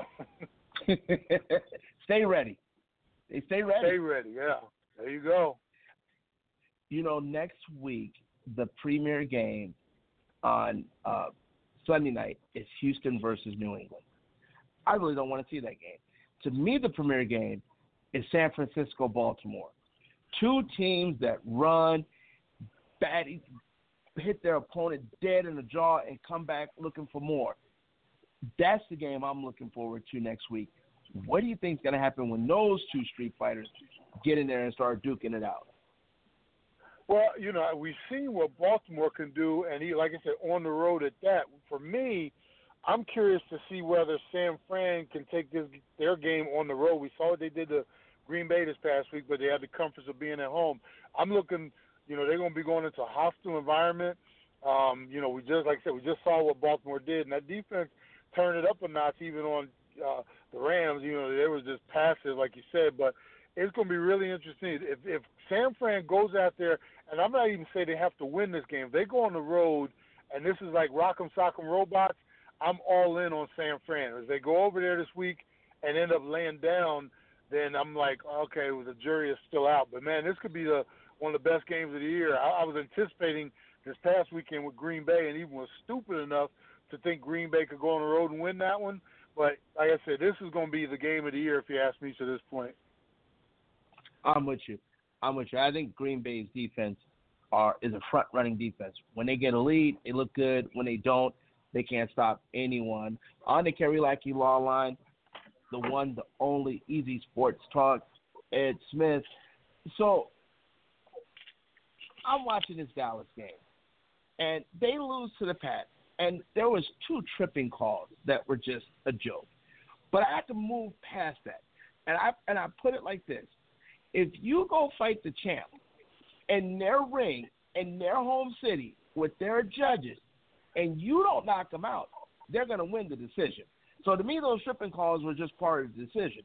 Stay ready. They stay ready. Stay ready, yeah. There you go. You know, next week, the premier game on uh, Sunday night is Houston versus New England. I really don't want to see that game. To me, the premier game is San Francisco-Baltimore. Two teams that run, bad, hit their opponent dead in the jaw and come back looking for more. That's the game I'm looking forward to next week. What do you think is going to happen when those two street fighters get in there and start duking it out? Well, you know, we've seen what Baltimore can do, and he, like I said, on the road at that. For me, I'm curious to see whether San Fran can take this their game on the road. We saw what they did to Green Bay this past week, but they had the comforts of being at home. I'm looking, you know, they're going to be going into a hostile environment. Um, you know, we just, like I said, we just saw what Baltimore did, and that defense turned it up a notch even on uh, the Rams. You know, they was just passive, like you said, but it's going to be really interesting. If, if San Fran goes out there, and I'm not even saying they have to win this game, if they go on the road, and this is like Rock'em Sock'em Robots, I'm all in on San Fran. If they go over there this week and end up laying down, then I'm like, okay, well, the jury is still out. But, man, this could be the one of the best games of the year. I, I was anticipating this past weekend with Green Bay, and even was stupid enough to think Green Bay could go on the road and win that one. But, like I said, this is going to be the game of the year if you ask me to this point. I'm with you. I'm with you. I think Green Bay's defense are is a front-running defense. When they get a lead, they look good. When they don't, they can't stop anyone. On the Kerry Lackey Law Line, the one, the only, Easy Sports Talk, Ed Smith. So I'm watching this Dallas game, and they lose to the Pats, and there was two tripping calls that were just a joke. But I had to move past that, and I and I put it like this. If you go fight the champ in their ring, in their home city, with their judges, and you don't knock them out, they're going to win the decision. So to me, those tripping calls were just part of the decision.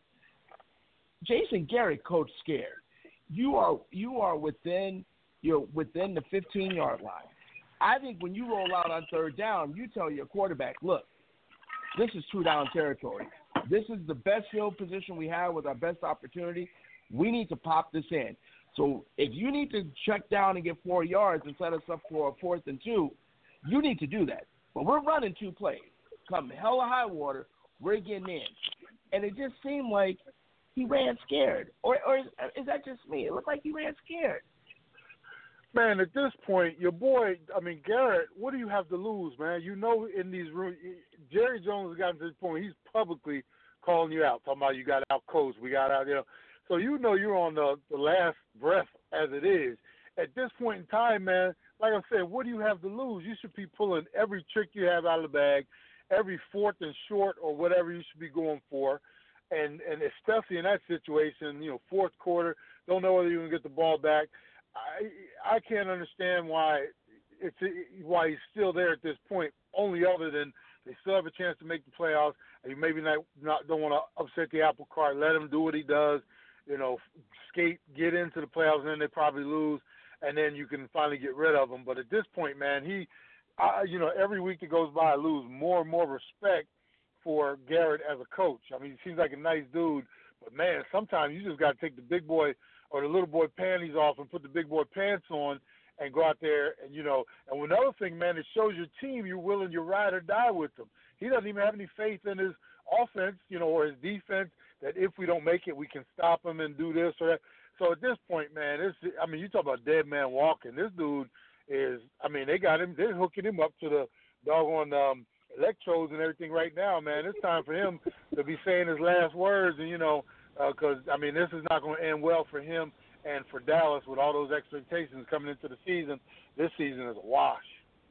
Jason Garrett coached scared. You are you are within you're within the fifteen-yard line. I think when you roll out on third down, you tell your quarterback, look, this is two-down territory. This is the best field position we have with our best opportunity. We need to pop this in. So if you need to check down and get four yards and set us up for a fourth and two, you need to do that. But we're running two plays. Come hell or high water, we're getting in. And it just seemed like he ran scared. Or, or is, is that just me? It looked like he ran scared. Man, at this point, your boy, I mean, Garrett, what do you have to lose, man? You know in these rooms, Jerry Jones has gotten to this point, he's publicly calling you out, talking about you got out coached, we got out there. So you know you're on the, the last breath as it is. At this point in time, man, like I said, what do you have to lose? You should be pulling every trick you have out of the bag, every fourth and short or whatever you should be going for. And and especially in that situation, you know, fourth quarter, don't know whether you're going to get the ball back. I I can't understand why it's why he's still there at this point, only other than they still have a chance to make the playoffs. And you maybe not, not don't want to upset the apple cart. Let him do what he does. You know, skate, get into the playoffs, and then they probably lose, and then you can finally get rid of him. But at this point, man, he, I, you know, every week that goes by, I lose more and more respect for Garrett as a coach. I mean, he seems like a nice dude, but, man, sometimes you just got to take the big boy or the little boy panties off and put the big boy pants on and go out there and, you know, and another thing, man, it shows your team you're willing to ride or die with them. He doesn't even have any faith in his offense, you know, or his defense, that if we don't make it, we can stop him and do this or that. So at this point, man, it's, I mean, you talk about dead man walking. This dude is, I mean, they got him, they're hooking him up to the doggone um, electrodes and everything right now, man. It's time for him to be saying his last words, and, you know, because, uh, I mean, this is not going to end well for him and for Dallas with all those expectations coming into the season. This season is a wash.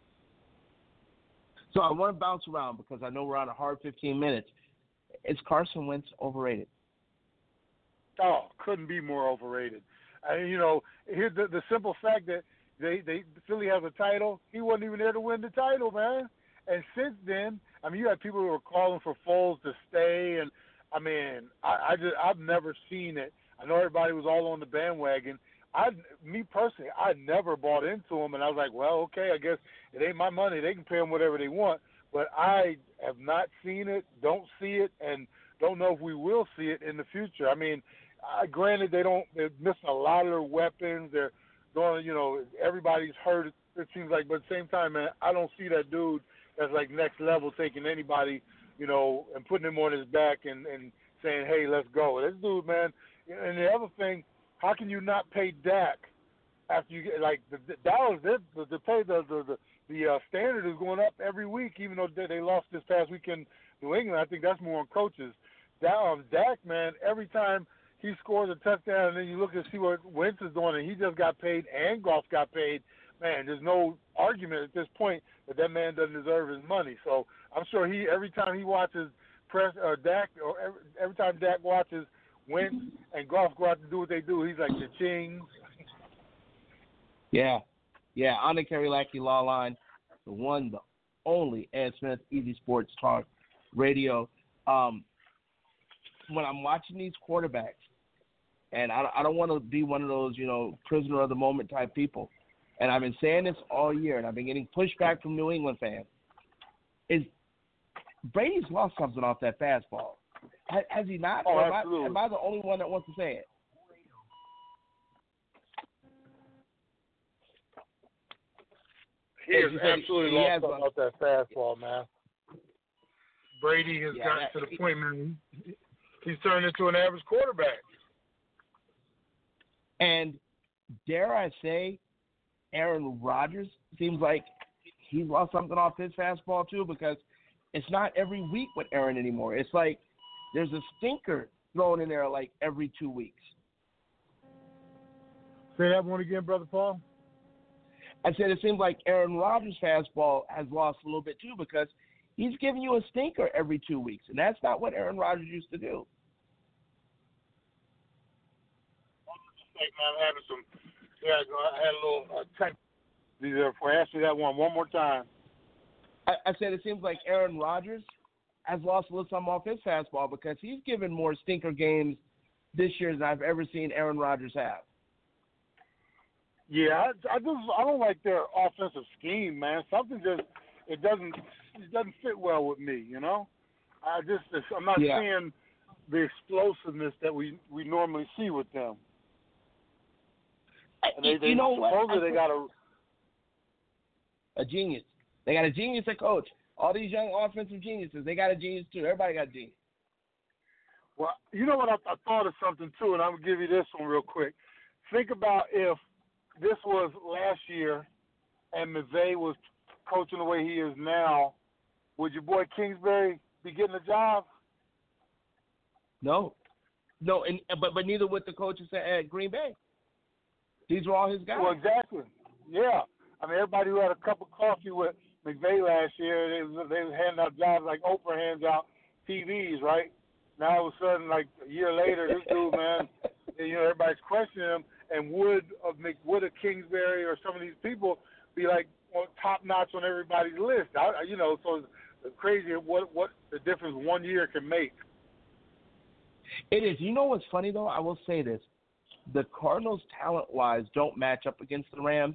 So I want to bounce around because I know we're on a hard fifteen minutes. Is Carson Wentz overrated? Oh, couldn't be more overrated. I mean, you know, here's the, the simple fact that they, they Philly has a title. He wasn't even there to win the title, man. And since then, I mean, you had people who were calling for Foles to stay, and I mean, I, I just I've never seen it. I know everybody was all on the bandwagon. I, me personally, I never bought into him, and I was like, well, okay, I guess it ain't my money. They can pay him whatever they want. But I have not seen it, don't see it, and don't know if we will see it in the future. I mean, uh, granted, they don't, they're missing a lot of their weapons. They're going, you know, everybody's hurt, it seems like. But at the same time, man, I don't see that dude that's like next level taking anybody, you know, and putting him on his back and, and saying, hey, let's go. This dude, man, and the other thing, how can you not pay Dak after you get, like, the, the Dallas, the, the pay, the, the, the The uh, standard is going up every week, even though they, they lost this past week in New England. I think that's more on coaches. That, um, Dak, man, every time he scores a touchdown, and then you look and see what Wentz is doing, and he just got paid, and Goff got paid. Man, there's no argument at this point that that man doesn't deserve his money. So I'm sure he every time he watches press or Dak, or every, every time Dak watches Wentz and Goff go out to do what they do, he's like cha-ching. Yeah, yeah. On the Kerry Lackey Law Line, the one, the only Ed Smith, Easy Sports Talk Radio. Um, when I'm watching these quarterbacks, and I, I don't want to be one of those, you know, prisoner of the moment type people, and I've been saying this all year, and I've been getting pushback from New England fans, is Brady's lost something off that fastball. Has, has he not? Oh, or am, I, absolutely. am I the only one that wants to say it? He has He said absolutely he lost has something a- off that fastball, man. Brady has Yeah, gotten that- to the point, man. He's turned into an average quarterback. And dare I say, Aaron Rodgers seems like he's lost something off his fastball too, because it's not every week with Aaron anymore. It's like there's a stinker thrown in there like every two weeks. Say that one again, Brother Paul. I said it seems like Aaron Rodgers' fastball has lost a little bit too, because he's giving you a stinker every two weeks, and that's not what Aaron Rodgers used to do. Mistake, man. I'm having some. Yeah, I had a little uh, tech. Before ask me that one one more time. I, I said it seems like Aaron Rodgers has lost a little something off his fastball, because he's given more stinker games this year than I've ever seen Aaron Rodgers have. Yeah, I, I just I don't like their offensive scheme, man. Something just it doesn't it doesn't fit well with me, you know. I just I'm not Yeah. seeing the explosiveness that we, we normally see with them. And they, they you know what? supposedly I they got a a genius. They got a genius at coach. All these young offensive geniuses, they got a genius too. Everybody got a genius. well, you know what? I, I thought of something too, and I'm gonna give you this one real quick. Think about if this was last year, and McVay was coaching the way he is now. Would your boy Kingsbury be getting a job? No, no, and but but neither would the coaches at Green Bay. These were all his guys. Well, exactly. Yeah. I mean, everybody who had a cup of coffee with McVay last year, they was, they was handing out jobs like Oprah hands out T Vs, right? Now all of a sudden, like a year later, this dude, man, you know, everybody's questioning him. And would of would a Kingsbury or some of these people be like top notch on everybody's list? I, you know, so it's crazy what what the difference one year can make. It is. You know what's funny though? I will say this: the Cardinals, talent-wise, don't match up against the Rams,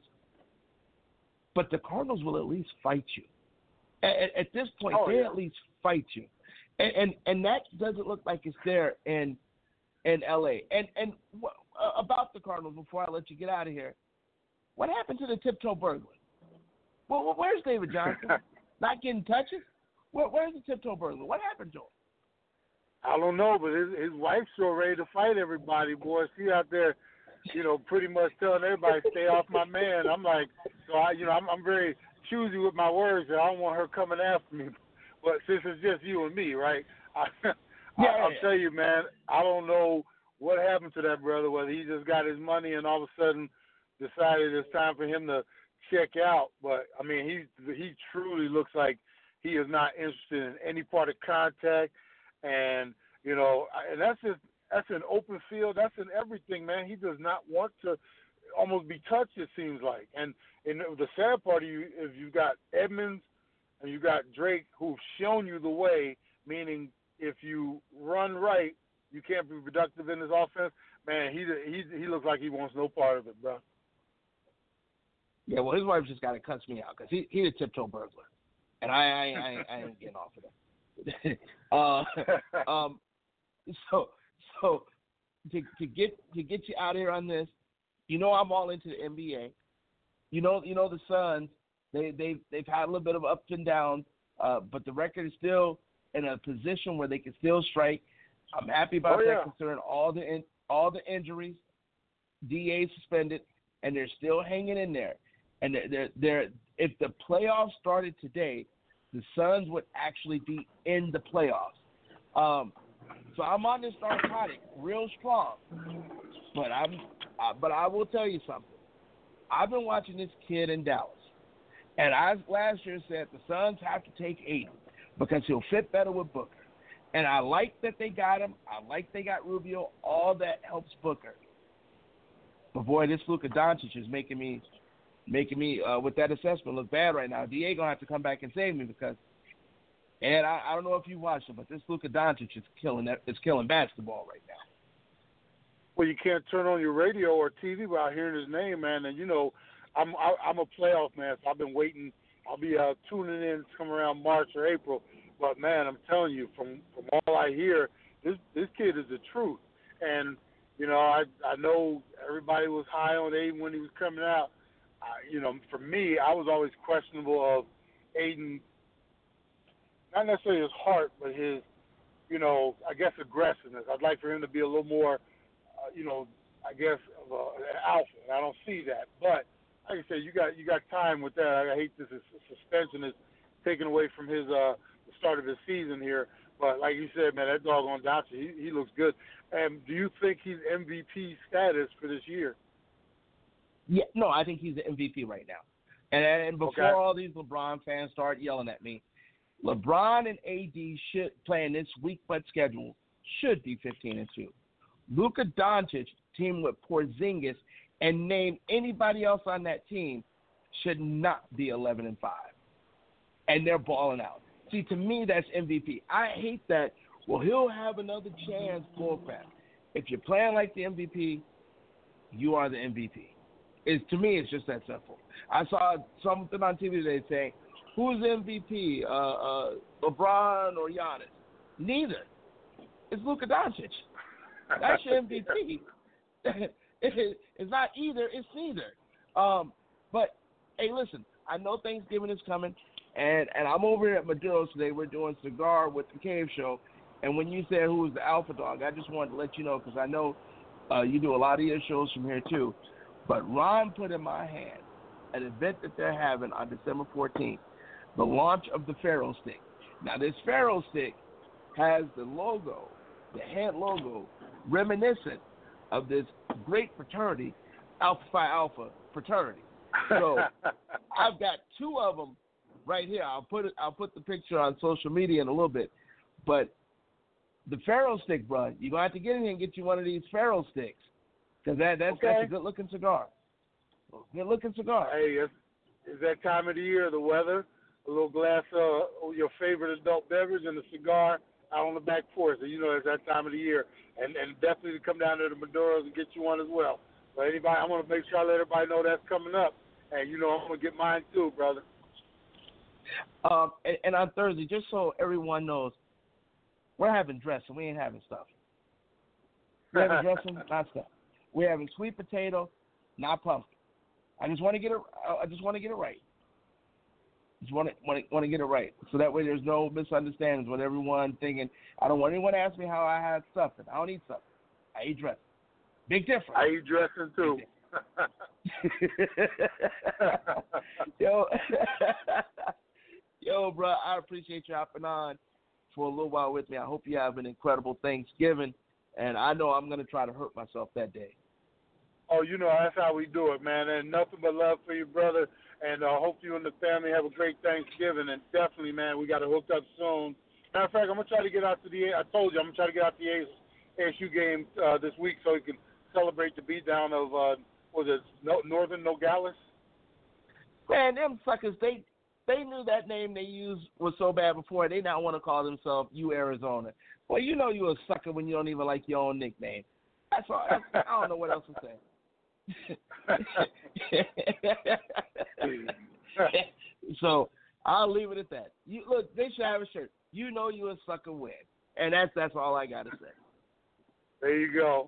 but the Cardinals will at least fight you. At, at this point, oh, they yeah. at least fight you, and, and and that doesn't look like it's there in in L A. And and what, uh, about the Cardinals, before I let you get out of here, what happened to the tiptoe burglar? Well, where's David Johnson? Not getting touches? Where, where's the tiptoe burglar? What happened to him? I don't know, but his, his wife's so ready to fight everybody, boy. She out there, you know, pretty much telling everybody, stay off my man. I'm like, so I, you know, I'm, I'm very choosy with my words. I don't want her coming after me. But since it's just you and me, right? I, Yeah, I, I'll yeah. tell you, man, I don't know what happened to that brother, whether he just got his money and all of a sudden decided it's time for him to check out. But, I mean, he he truly looks like he is not interested in any part of contact. And, you know, and that's just, that's an open field. That's in everything, man. He does not want to almost be touched, it seems like. And, and the sad part of you is you've got Edmonds and you've got Drake who've shown you the way, meaning if you run right, you can't be productive in this offense. Man, he he he looks like he wants no part of it, bro. Yeah, well, his wife just got to cuss me out because he he's a tiptoe burglar, and I I I, I ain't getting off of that. uh, um, so so to to get to get you out here on this, you know I'm all into the N B A. You know you know the Suns, they they they've had a little bit of ups and downs, uh, but the record is still in a position where they can still strike. I'm happy about oh, that, yeah. considering all the in, all the injuries, D A suspended, and they're still hanging in there. And they're, they're, they're if the playoffs started today, the Suns would actually be in the playoffs. Um, So I'm on this narcotic real strong. But I'm, uh, but I will tell you something. I've been watching this kid in Dallas, and I last year said the Suns have to take Aiden because he'll fit better with Booker. And I like that they got him. I like they got Rubio. All that helps Booker. But boy, this Luka Doncic is making me, making me uh, with that assessment look bad right now. D A gonna have to come back and save me because. And I, I don't know if you watched it, but this Luka Doncic is killing that, is killing basketball right now. Well, you can't turn on your radio or T V without hearing his name, man. And you know, I'm I, I'm a playoff man, so I've been waiting. I'll be uh, tuning in to come around March or April. But man, I'm telling you, from from all I hear, this this kid is the truth. And you know, I I know everybody was high on Aiden when he was coming out. I, you know, for me, I was always questionable of Aiden. Not necessarily his heart, but his, you know, I guess aggressiveness. I'd like for him to be a little more, uh, you know, I guess of a, an alpha. And I don't see that. But like I said, you got you got time with that. I hate this suspension is taken away from his uh, the start of his season here. But like you said, man, that dog on Doncic, he, he looks good. And do you think he's M V P status for this year? Yeah, no, I think he's the M V P right now. And, and before okay. all these LeBron fans start yelling at me, LeBron and A D should play in this week but schedule should be fifteen and two. Luka Doncic team with Porzingis and name anybody else on that team should not be eleven and five. And they're balling out. See, to me that's M V P. I hate that. Well, he'll have another chance, bullcrap. If you're playing like the M V P, you are the M V P. It's, to me, it's just that simple. I saw something on T V today saying, who's the M V P, uh, uh, LeBron or Giannis? Neither. It's Luka Doncic. That's your M V P. It's not either. It's neither. Um, but, hey, listen, I know Thanksgiving is coming, and, and I'm over here at Maduro's today. We're doing Cigar with the Cave Show. And when you said who was the alpha dog, I just wanted to let you know because I know uh, you do a lot of your shows from here too. But Ron put in my hand an event that they're having on December fourteenth. The launch of the Pharaoh Stick. Now, this Pharaoh Stick has the logo, the head logo, reminiscent of this great fraternity, Alpha Phi Alpha fraternity. So I've got two of them right here. I'll put it. I'll put the picture on social media in a little bit. But the Pharaoh Stick, bro, you're gonna have to get in here and get you one of these Pharaoh Sticks because that that's, okay. that's a good looking cigar. Good looking cigar. Hey, it's, it's that time of the year, the weather. A little glass of your favorite adult beverage and a cigar out on the back porch. So you know it's that time of the year. And and definitely to come down to the Maduro's and get you one as well. But anybody, I want to make sure I let everybody know that's coming up. And, you know, I'm going to get mine too, brother. Um, and, and on Thursday, just so everyone knows, we're having dressing. We ain't having stuff. We're having dressing, not stuff. We're having sweet potato, not pumpkin. I just want to get it. I just want to get it right. Just want to, want to want to get it right, so that way there's no misunderstandings with everyone thinking. I don't want anyone to ask me how I had stuffing. I don't eat stuffing. I eat dressing. Big difference. I eat dressing too. yo, yo, bro, I appreciate you hopping on for a little while with me. I hope you have an incredible Thanksgiving, and I know I'm gonna try to hurt myself that day. Oh, you know, that's how we do it, man. And nothing but love for you, brother. And I uh, hope you and the family have a great Thanksgiving. And definitely, man, we got to hook up soon. Matter of fact, I'm going to try to get out to the – I told you, I'm going to try to get out to the A S U game uh, this week so we can celebrate the beatdown of, uh, was it Northern Nogales? Man, them suckers, they they knew that name they used was so bad before. They now want to call themselves U Arizona. Well, you know you're a sucker when you don't even like your own nickname. That's all. That's, I don't know what else to say. So I'll leave it at that. You look, they should have a shirt. You know you a sucker win, and that's that's all I gotta say. There you go.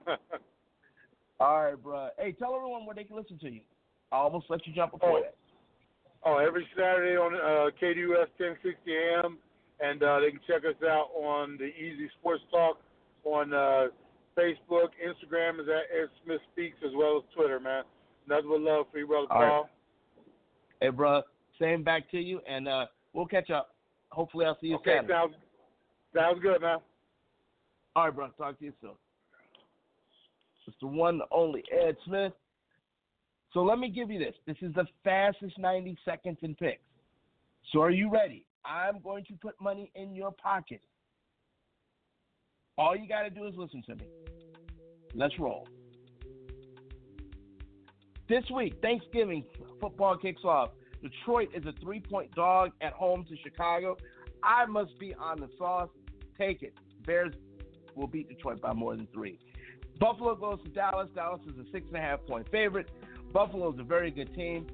All right, bro. Hey, tell everyone where they can listen to you. I almost let you jump before oh. that. Oh, every Saturday on uh, K D U S ten sixty A M, and uh, they can check us out on the Easy Sports Talk on uh, Facebook, Instagram is at Ed Smith Speaks, as well as Twitter, man. Nothing but love for you, brother All Paul. Right. Hey, bro, same back to you, and uh, we'll catch up. Hopefully I'll see you okay, Saturday. Sounds, sounds good, man. All right, bro. Talk to you soon. It's the one, the only Ed Smith. So let me give you this. This is the fastest ninety seconds in picks. So are you ready? I'm going to put money in your pocket. All you got to do is listen to me. Let's roll. This week, Thanksgiving football kicks off. Detroit is a three-point dog at home to Chicago. I must be on the sauce. Take it. Bears will beat Detroit by more than three. Buffalo goes to Dallas. Dallas is a six and a half point favorite. Buffalo is a very good team.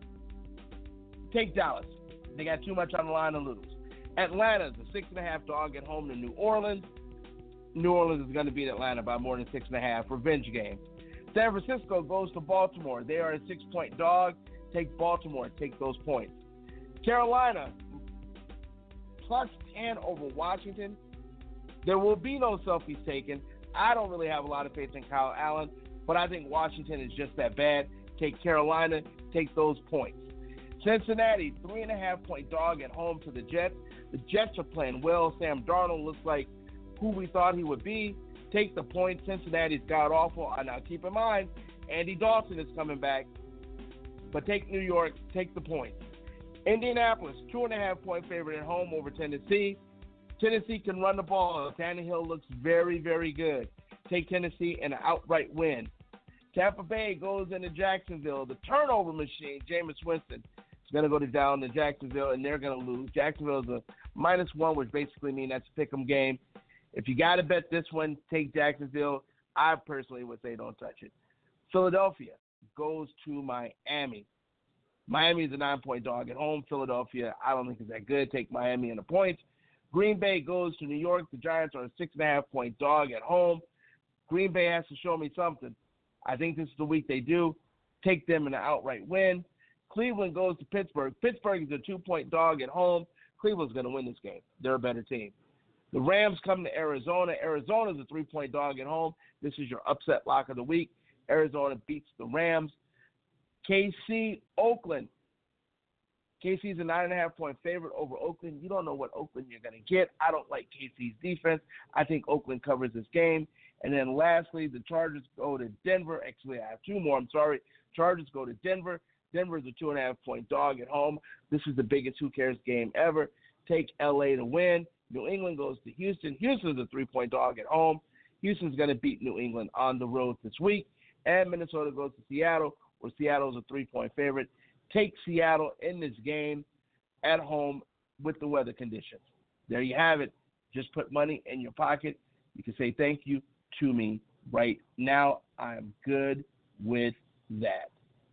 Take Dallas. They got too much on the line to lose. Atlanta is a six and a half dog at home to New Orleans. New Orleans is going to beat Atlanta by more than six and a half. Revenge game. San Francisco goes to Baltimore. They are a six point dog. Take Baltimore. Take those points. Carolina plus ten over Washington. There will be no selfies taken. I don't really have a lot of faith in Kyle Allen, but I think Washington is just that bad. Take Carolina. Take those points. Cincinnati, three and a half point dog at home to the Jets. The Jets are playing well. Sam Darnold looks like who we thought he would be. Take the points. Cincinnati's god awful. Now keep in mind, Andy Dalton is coming back. But take New York. Take the points. Indianapolis, two and a half point favorite at home over Tennessee. Tennessee can run the ball. Tannehill looks very, very good. Take Tennessee in an outright win. Tampa Bay goes into Jacksonville. The turnover machine, Jameis Winston, is going to go to down to Jacksonville, and they're going to lose. Jacksonville is a minus one, which basically means that's a pick 'em game. If you got to bet this one, take Jacksonville. I personally would say don't touch it. Philadelphia goes to Miami. Miami is a nine-point dog at home. Philadelphia, I don't think is that good. Take Miami in the points. Green Bay goes to New York. The Giants are a six and a half point dog at home. Green Bay has to show me something. I think this is the week they do. Take them in an outright win. Cleveland goes to Pittsburgh. Pittsburgh is a two-point dog at home. Cleveland's going to win this game. They're a better team. The Rams come to Arizona. Arizona is a three-point dog at home. This is your upset lock of the week. Arizona beats the Rams. K C, Oakland. K C is a nine and a half point favorite over Oakland. You don't know what Oakland you're going to get. I don't like K C's defense. I think Oakland covers this game. And then lastly, the Chargers go to Denver. Actually, I have two more. I'm sorry. Chargers go to Denver. Denver is a two and a half point dog at home. This is the biggest who cares game ever. Take L A to win. New England goes to Houston. Houston's a three-point dog at home. Houston's going to beat New England on the road this week. And Minnesota goes to Seattle, where Seattle's a three-point favorite. Take Seattle in this game at home with the weather conditions. There you have it. Just put money in your pocket. You can say thank you to me right now. I'm good with that.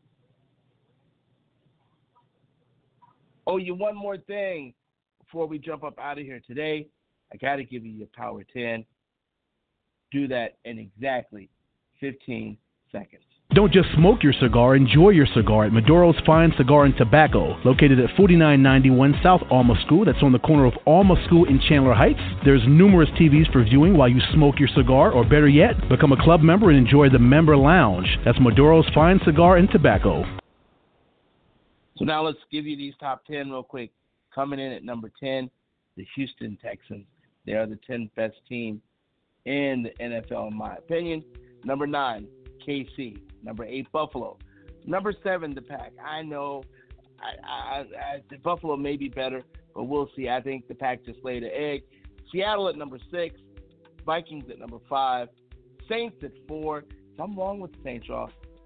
Oh, you one more thing. Before we jump up out of here today, I got to give you your Power ten. Do that in exactly fifteen seconds. Don't just smoke your cigar, enjoy your cigar at Maduro's Fine Cigar and Tobacco, located at forty-nine ninety-one South Alma School. That's on the corner of Alma School and Chandler Heights. There's numerous T Vs for viewing while you smoke your cigar, or better yet, become a club member and enjoy the member lounge. That's Maduro's Fine Cigar and Tobacco. So now let's give you these top ten real quick. Coming in at number ten, the Houston Texans. They are the tenth best team in the N F L, in my opinion. Number nine, K C. Number eight, Buffalo. Number seven, the Pack. I know I, I, I, the Buffalo may be better, but we'll see. I think the Pack just laid an egg. Seattle at number six. Vikings at number five. Saints at four. Something wrong with the Saints, y'all.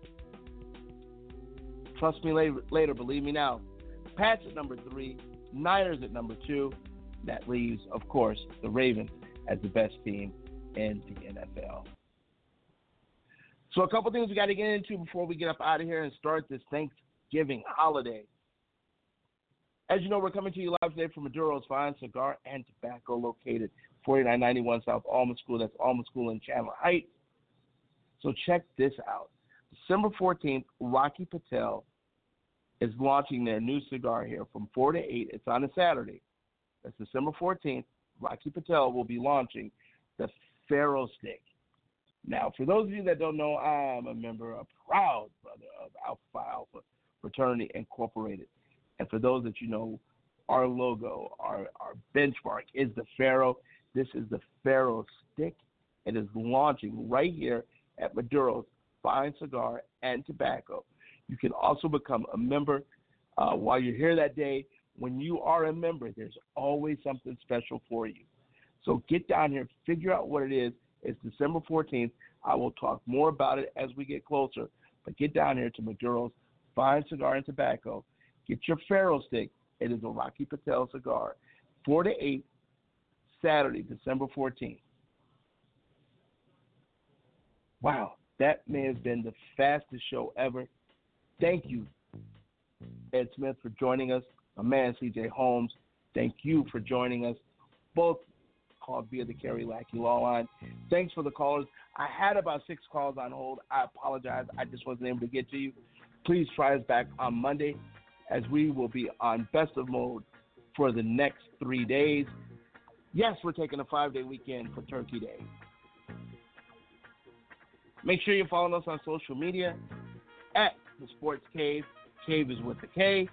Trust me later, later, believe me now. Pats at number three. Niners at number two. That leaves, of course, the Ravens as the best team in the N F L. So a couple things we got to get into before we get up out of here and start this Thanksgiving holiday. As you know, we're coming to you live today from Maduro's Fine Cigar and Tobacco, located forty-nine ninety-one South Alma School. That's Alma School in Chandler Heights. So check this out. December fourteenth, Rocky Patel is launching their new cigar here from four to eight. It's on a Saturday. That's December fourteenth. Rocky Patel will be launching the Pharaoh Stick. Now, for those of you that don't know, I'm a member, a proud brother of Alpha Phi Alpha Fraternity Incorporated. And for those that you know, our logo, our, our benchmark is the Pharaoh. This is the Pharaoh Stick. It is launching right here at Maduro's Fine Cigar and Tobacco. You can also become a member uh, while you're here that day. When you are a member, there's always something special for you. So get down here, figure out what it is. It's December fourteenth. I will talk more about it as we get closer. But get down here to Maduro's Fine Cigar and Tobacco. Get your Faro stick. It is a Rocky Patel cigar. four to eight, Saturday, December fourteenth. Wow, that may have been the fastest show ever. Thank you, Ed Smith, for joining us. My man, C J Holmes, thank you for joining us. Both called via the Kerry Lackey Law Line. Thanks for the callers. I had about six calls on hold. I apologize. I just wasn't able to get to you. Please try us back on Monday, as we will be on best of mode for the next three days. Yes, we're taking a five-day weekend for Turkey Day. Make sure you're following us on social media at The Sports Cave. Cave is with the K.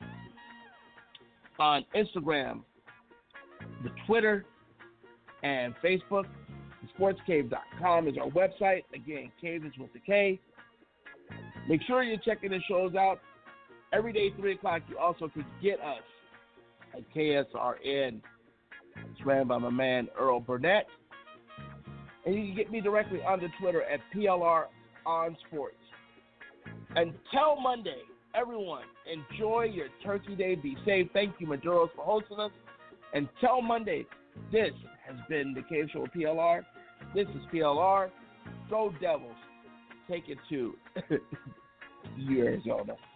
On Instagram, the Twitter, and Facebook. the sports cave dot com is our website. Again, Cave is with the K. Make sure you're checking the shows out. Every day, three o'clock, you also can get us at K S R N. It's ran by my man, Earl Burnett. And you can get me directly on the Twitter at P L R on Sports. Until Monday, everyone, enjoy your Turkey Day. Be safe. Thank you, Maduros, for hosting us. Until Monday, this has been the Cave Show with P L R. This is P L R. Go Devils. Take it to Arizona.